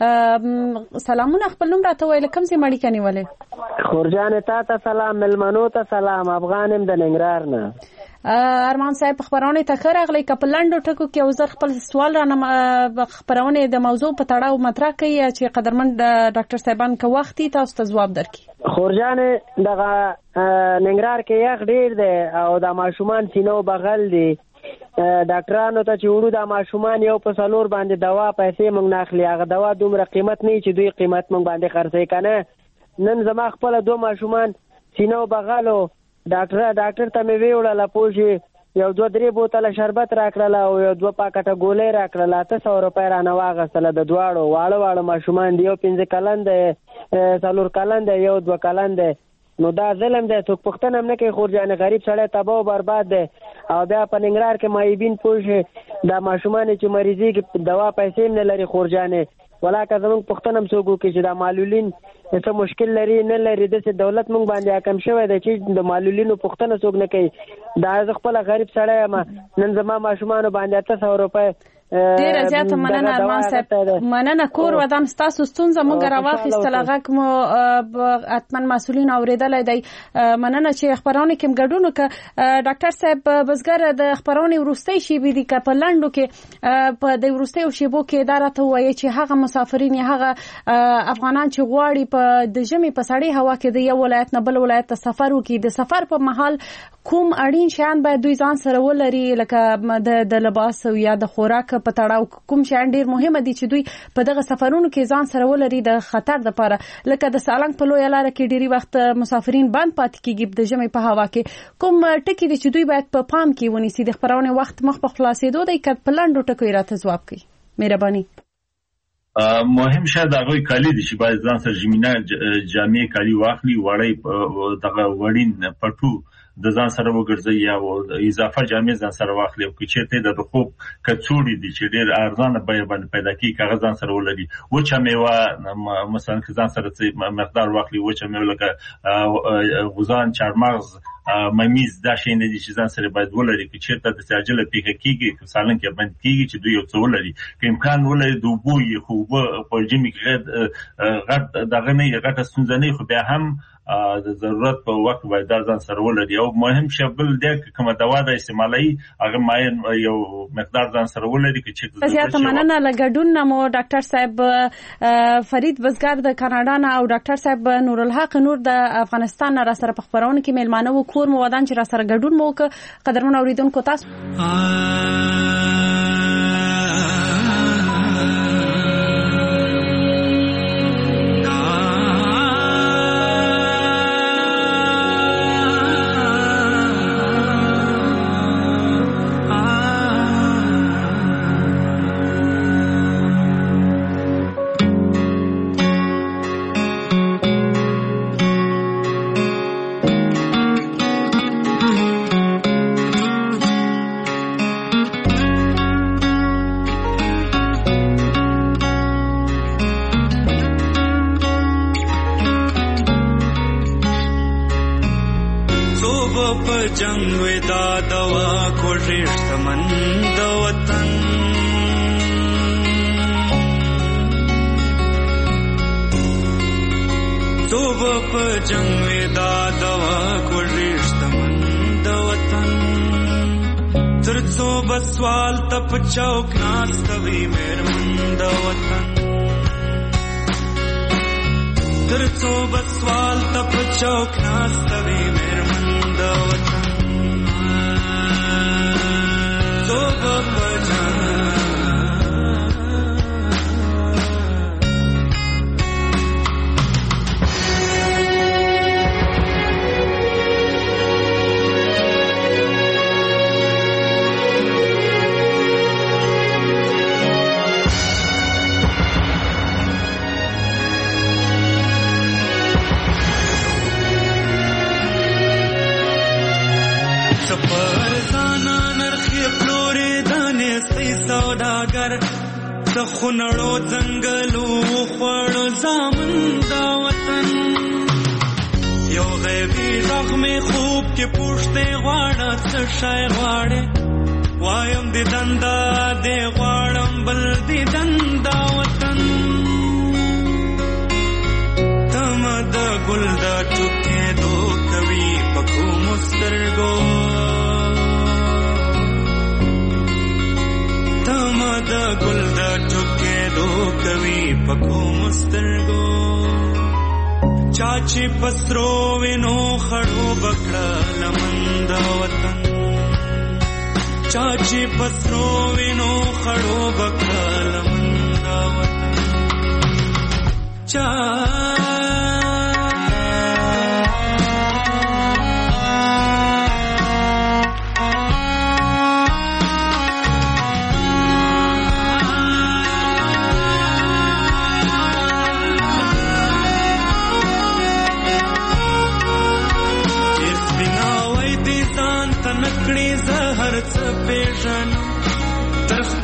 Speaker 2: سلامونه خپل نوم راته ویل کوم سي مړی کني ولې
Speaker 7: خورجان ته سلام ملمنو ته سلام افغانم د ننګرهار نه
Speaker 2: ارمان صاحب خبرونه تکر اغلی کپلندو ټکو کې وزر خپل سوال را خبرونه د موضوع په تړاو مطرح کوي چې قدرمن ډاکټر صاحبان که وختي تاسو ته جواب درکړي
Speaker 7: خورجان دغه ننګرهار کې یخ ډیر دی او د ماشومان سینو بغل دی ډاکټرانو ته چې وړو د ماشومان یو په سلور باندې دوا پیسې موږ نه اخلي هغه دوا دومره قیمت نه چې دوی قیمت موږ باندې خرڅوي کنه نن زما خپل دوه ماشومان سینو بغلو ډاکټر ته مې ویوړله پوه یو 2-3 بوتله شربت راکړله او یو 2 پاکټه ګولۍ راکړله 800 روپۍ رانه واغستله د دواړو واړه ماشومان دی یو 15 کلن دی 4 کلن دی یو 2 کلن دی نو دا ظلم دی. څوک پوښتنه هم نه کوي. خورجان غریب سړی تباه او برباد دی. او بیا په ننګرهار کې معیبین پوه شي دا ماشومان چې مریضېږي دوا پیسې هم نه لري خورجانې ولاکه زمونږ پوښتنه هم څوک وکړي چې دا معلولین څه مشکل لري نه لري. داسې دولت مونږ باندې حاکم شوی دی چې د معلولینو پوښتنه څوک نه کوي. دا زه خپله غریب سړی یم. نن زما ماشومانو باندې 800 روپۍ
Speaker 2: ډیره زیاته مننه ارمان صاحب. مننه. کور ودان ستاسو ستونزه موږ راواخیستله. غږ مو حتما مسؤلین اورېدلی دی. مننه چې خپرونه کې ګډون وکړه. ډاکټر صاحب بزګر د خپرونې وروستۍ شیبې دي که په لنډو کې په د وروستیو شیبو کې دا راته ووایي چې هغه مسافرین یا هغه افغانان چې غواړي په د ژمي په سړې هوا کې د یو ولایت نه بل ولایت ته سفر وکړي د سفر په مهال کوم اړین شیان باید دوی ځان سره ولري لکه د لباس یا د خوراک په تړاو کوم شیان ډیر مهمه دي چې دوی په دغه سفرونو کې ځان سره ولري د خطر لپاره؟ لکه د سالنګ په لویه لاره کې ډیری وخت مسافرین بند پاتې کیږي د ژمي په هوا کې. کوم ټکي دي چې دوی باید په پام کې ونیسي؟ د خبرونه وخت مخ په خلاصېدو دی که په لنډو ټکو راته ځواب کړي مهرباني.
Speaker 3: مهم شاید هغه کالی دي چې باید ځان سره ژمنه جامې کالی واخلي وړي دغه وړین پټو د ځان سره وګرځي یا اضافه جامې ځان سره واخلي. او که چېرته د خوب کڅوړې دي چې ډېر ارزانه بیه باندې پیدا کېږي هغه ځان سره ولري. وچه میوه مثلا که ځان سره څه مقدار واخلي وچه میوه لکه غوزان چارمغز ممیز دا شی نه دي چې ځان سره باید ولري. که چېرته د عاجله پیښه کېږي که سالنګ کې بند کېږي چې دوی یو څه ولري. که امکان ولري د اوبو یې خو اوبه په ژمي کې غټ دغه نه غټه ستونزه نه خو بیا هم د ضرورت په وخت باید ځان سره ولري. او مهم شی بل دی که کومه دوا د استعمالي هغه ماین یو مقدار ځان سره ولري. که چې
Speaker 2: زیاته مننه لګډون مو ډاکټر صاحب فرید بزګر د کاناډا نه او ډاکټر صاحب نورالحق نور د افغانستان را سره په خبرونه کې میلمانه و کور مو ودان چې را سره ګډون مو وکړه. قدرمن اوریدونکو تاسو
Speaker 8: جنگ ودا دوا کو رشت مند وطن تو په جنگ ودا دوا کو رشت مند وطن ترڅو بسوال تپ چوک ناس کوي مېر مند وطن ترڅو بسوال تپ چوک ناس کوي مېر مند وطن خونړو ځنګلو خوړو زامن دا وطن یو غیبی زخمی خوب کې پوښتې غواړه څه شی غواړې وایم دې دندا دې غواړم بل دې دندا وطن تم د ګل دا ټوکې دو کوي پکو مسترګو تم د ګل دا ټوکې دو کوي پکو مسترګو چاچی پسرو وینو خړو بکړه لمند وطن چاچی پسرو وینو خړو بکړه لمند وطن چا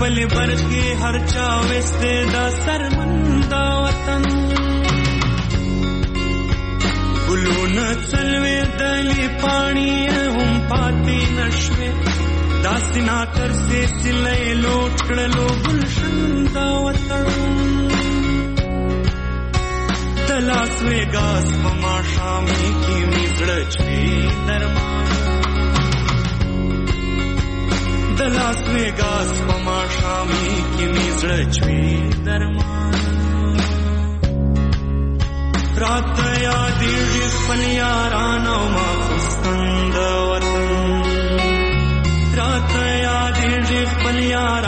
Speaker 8: خپل برخه هر چا وسته دا سرمندا وطن ګلونه څلوي دلی پانی هم پاتې نشوي دا سینا تر سلسله لوټ کړلو ګلشن دا وطن د لاس ویګاس په ماښامي کې مې زړه چوي درمان د لاس ویګاس په ماښامي کې مې زړه چوي درمان رات یادېږي خپل یاران او ماخستن د وطن رات یادېږي خپل یاران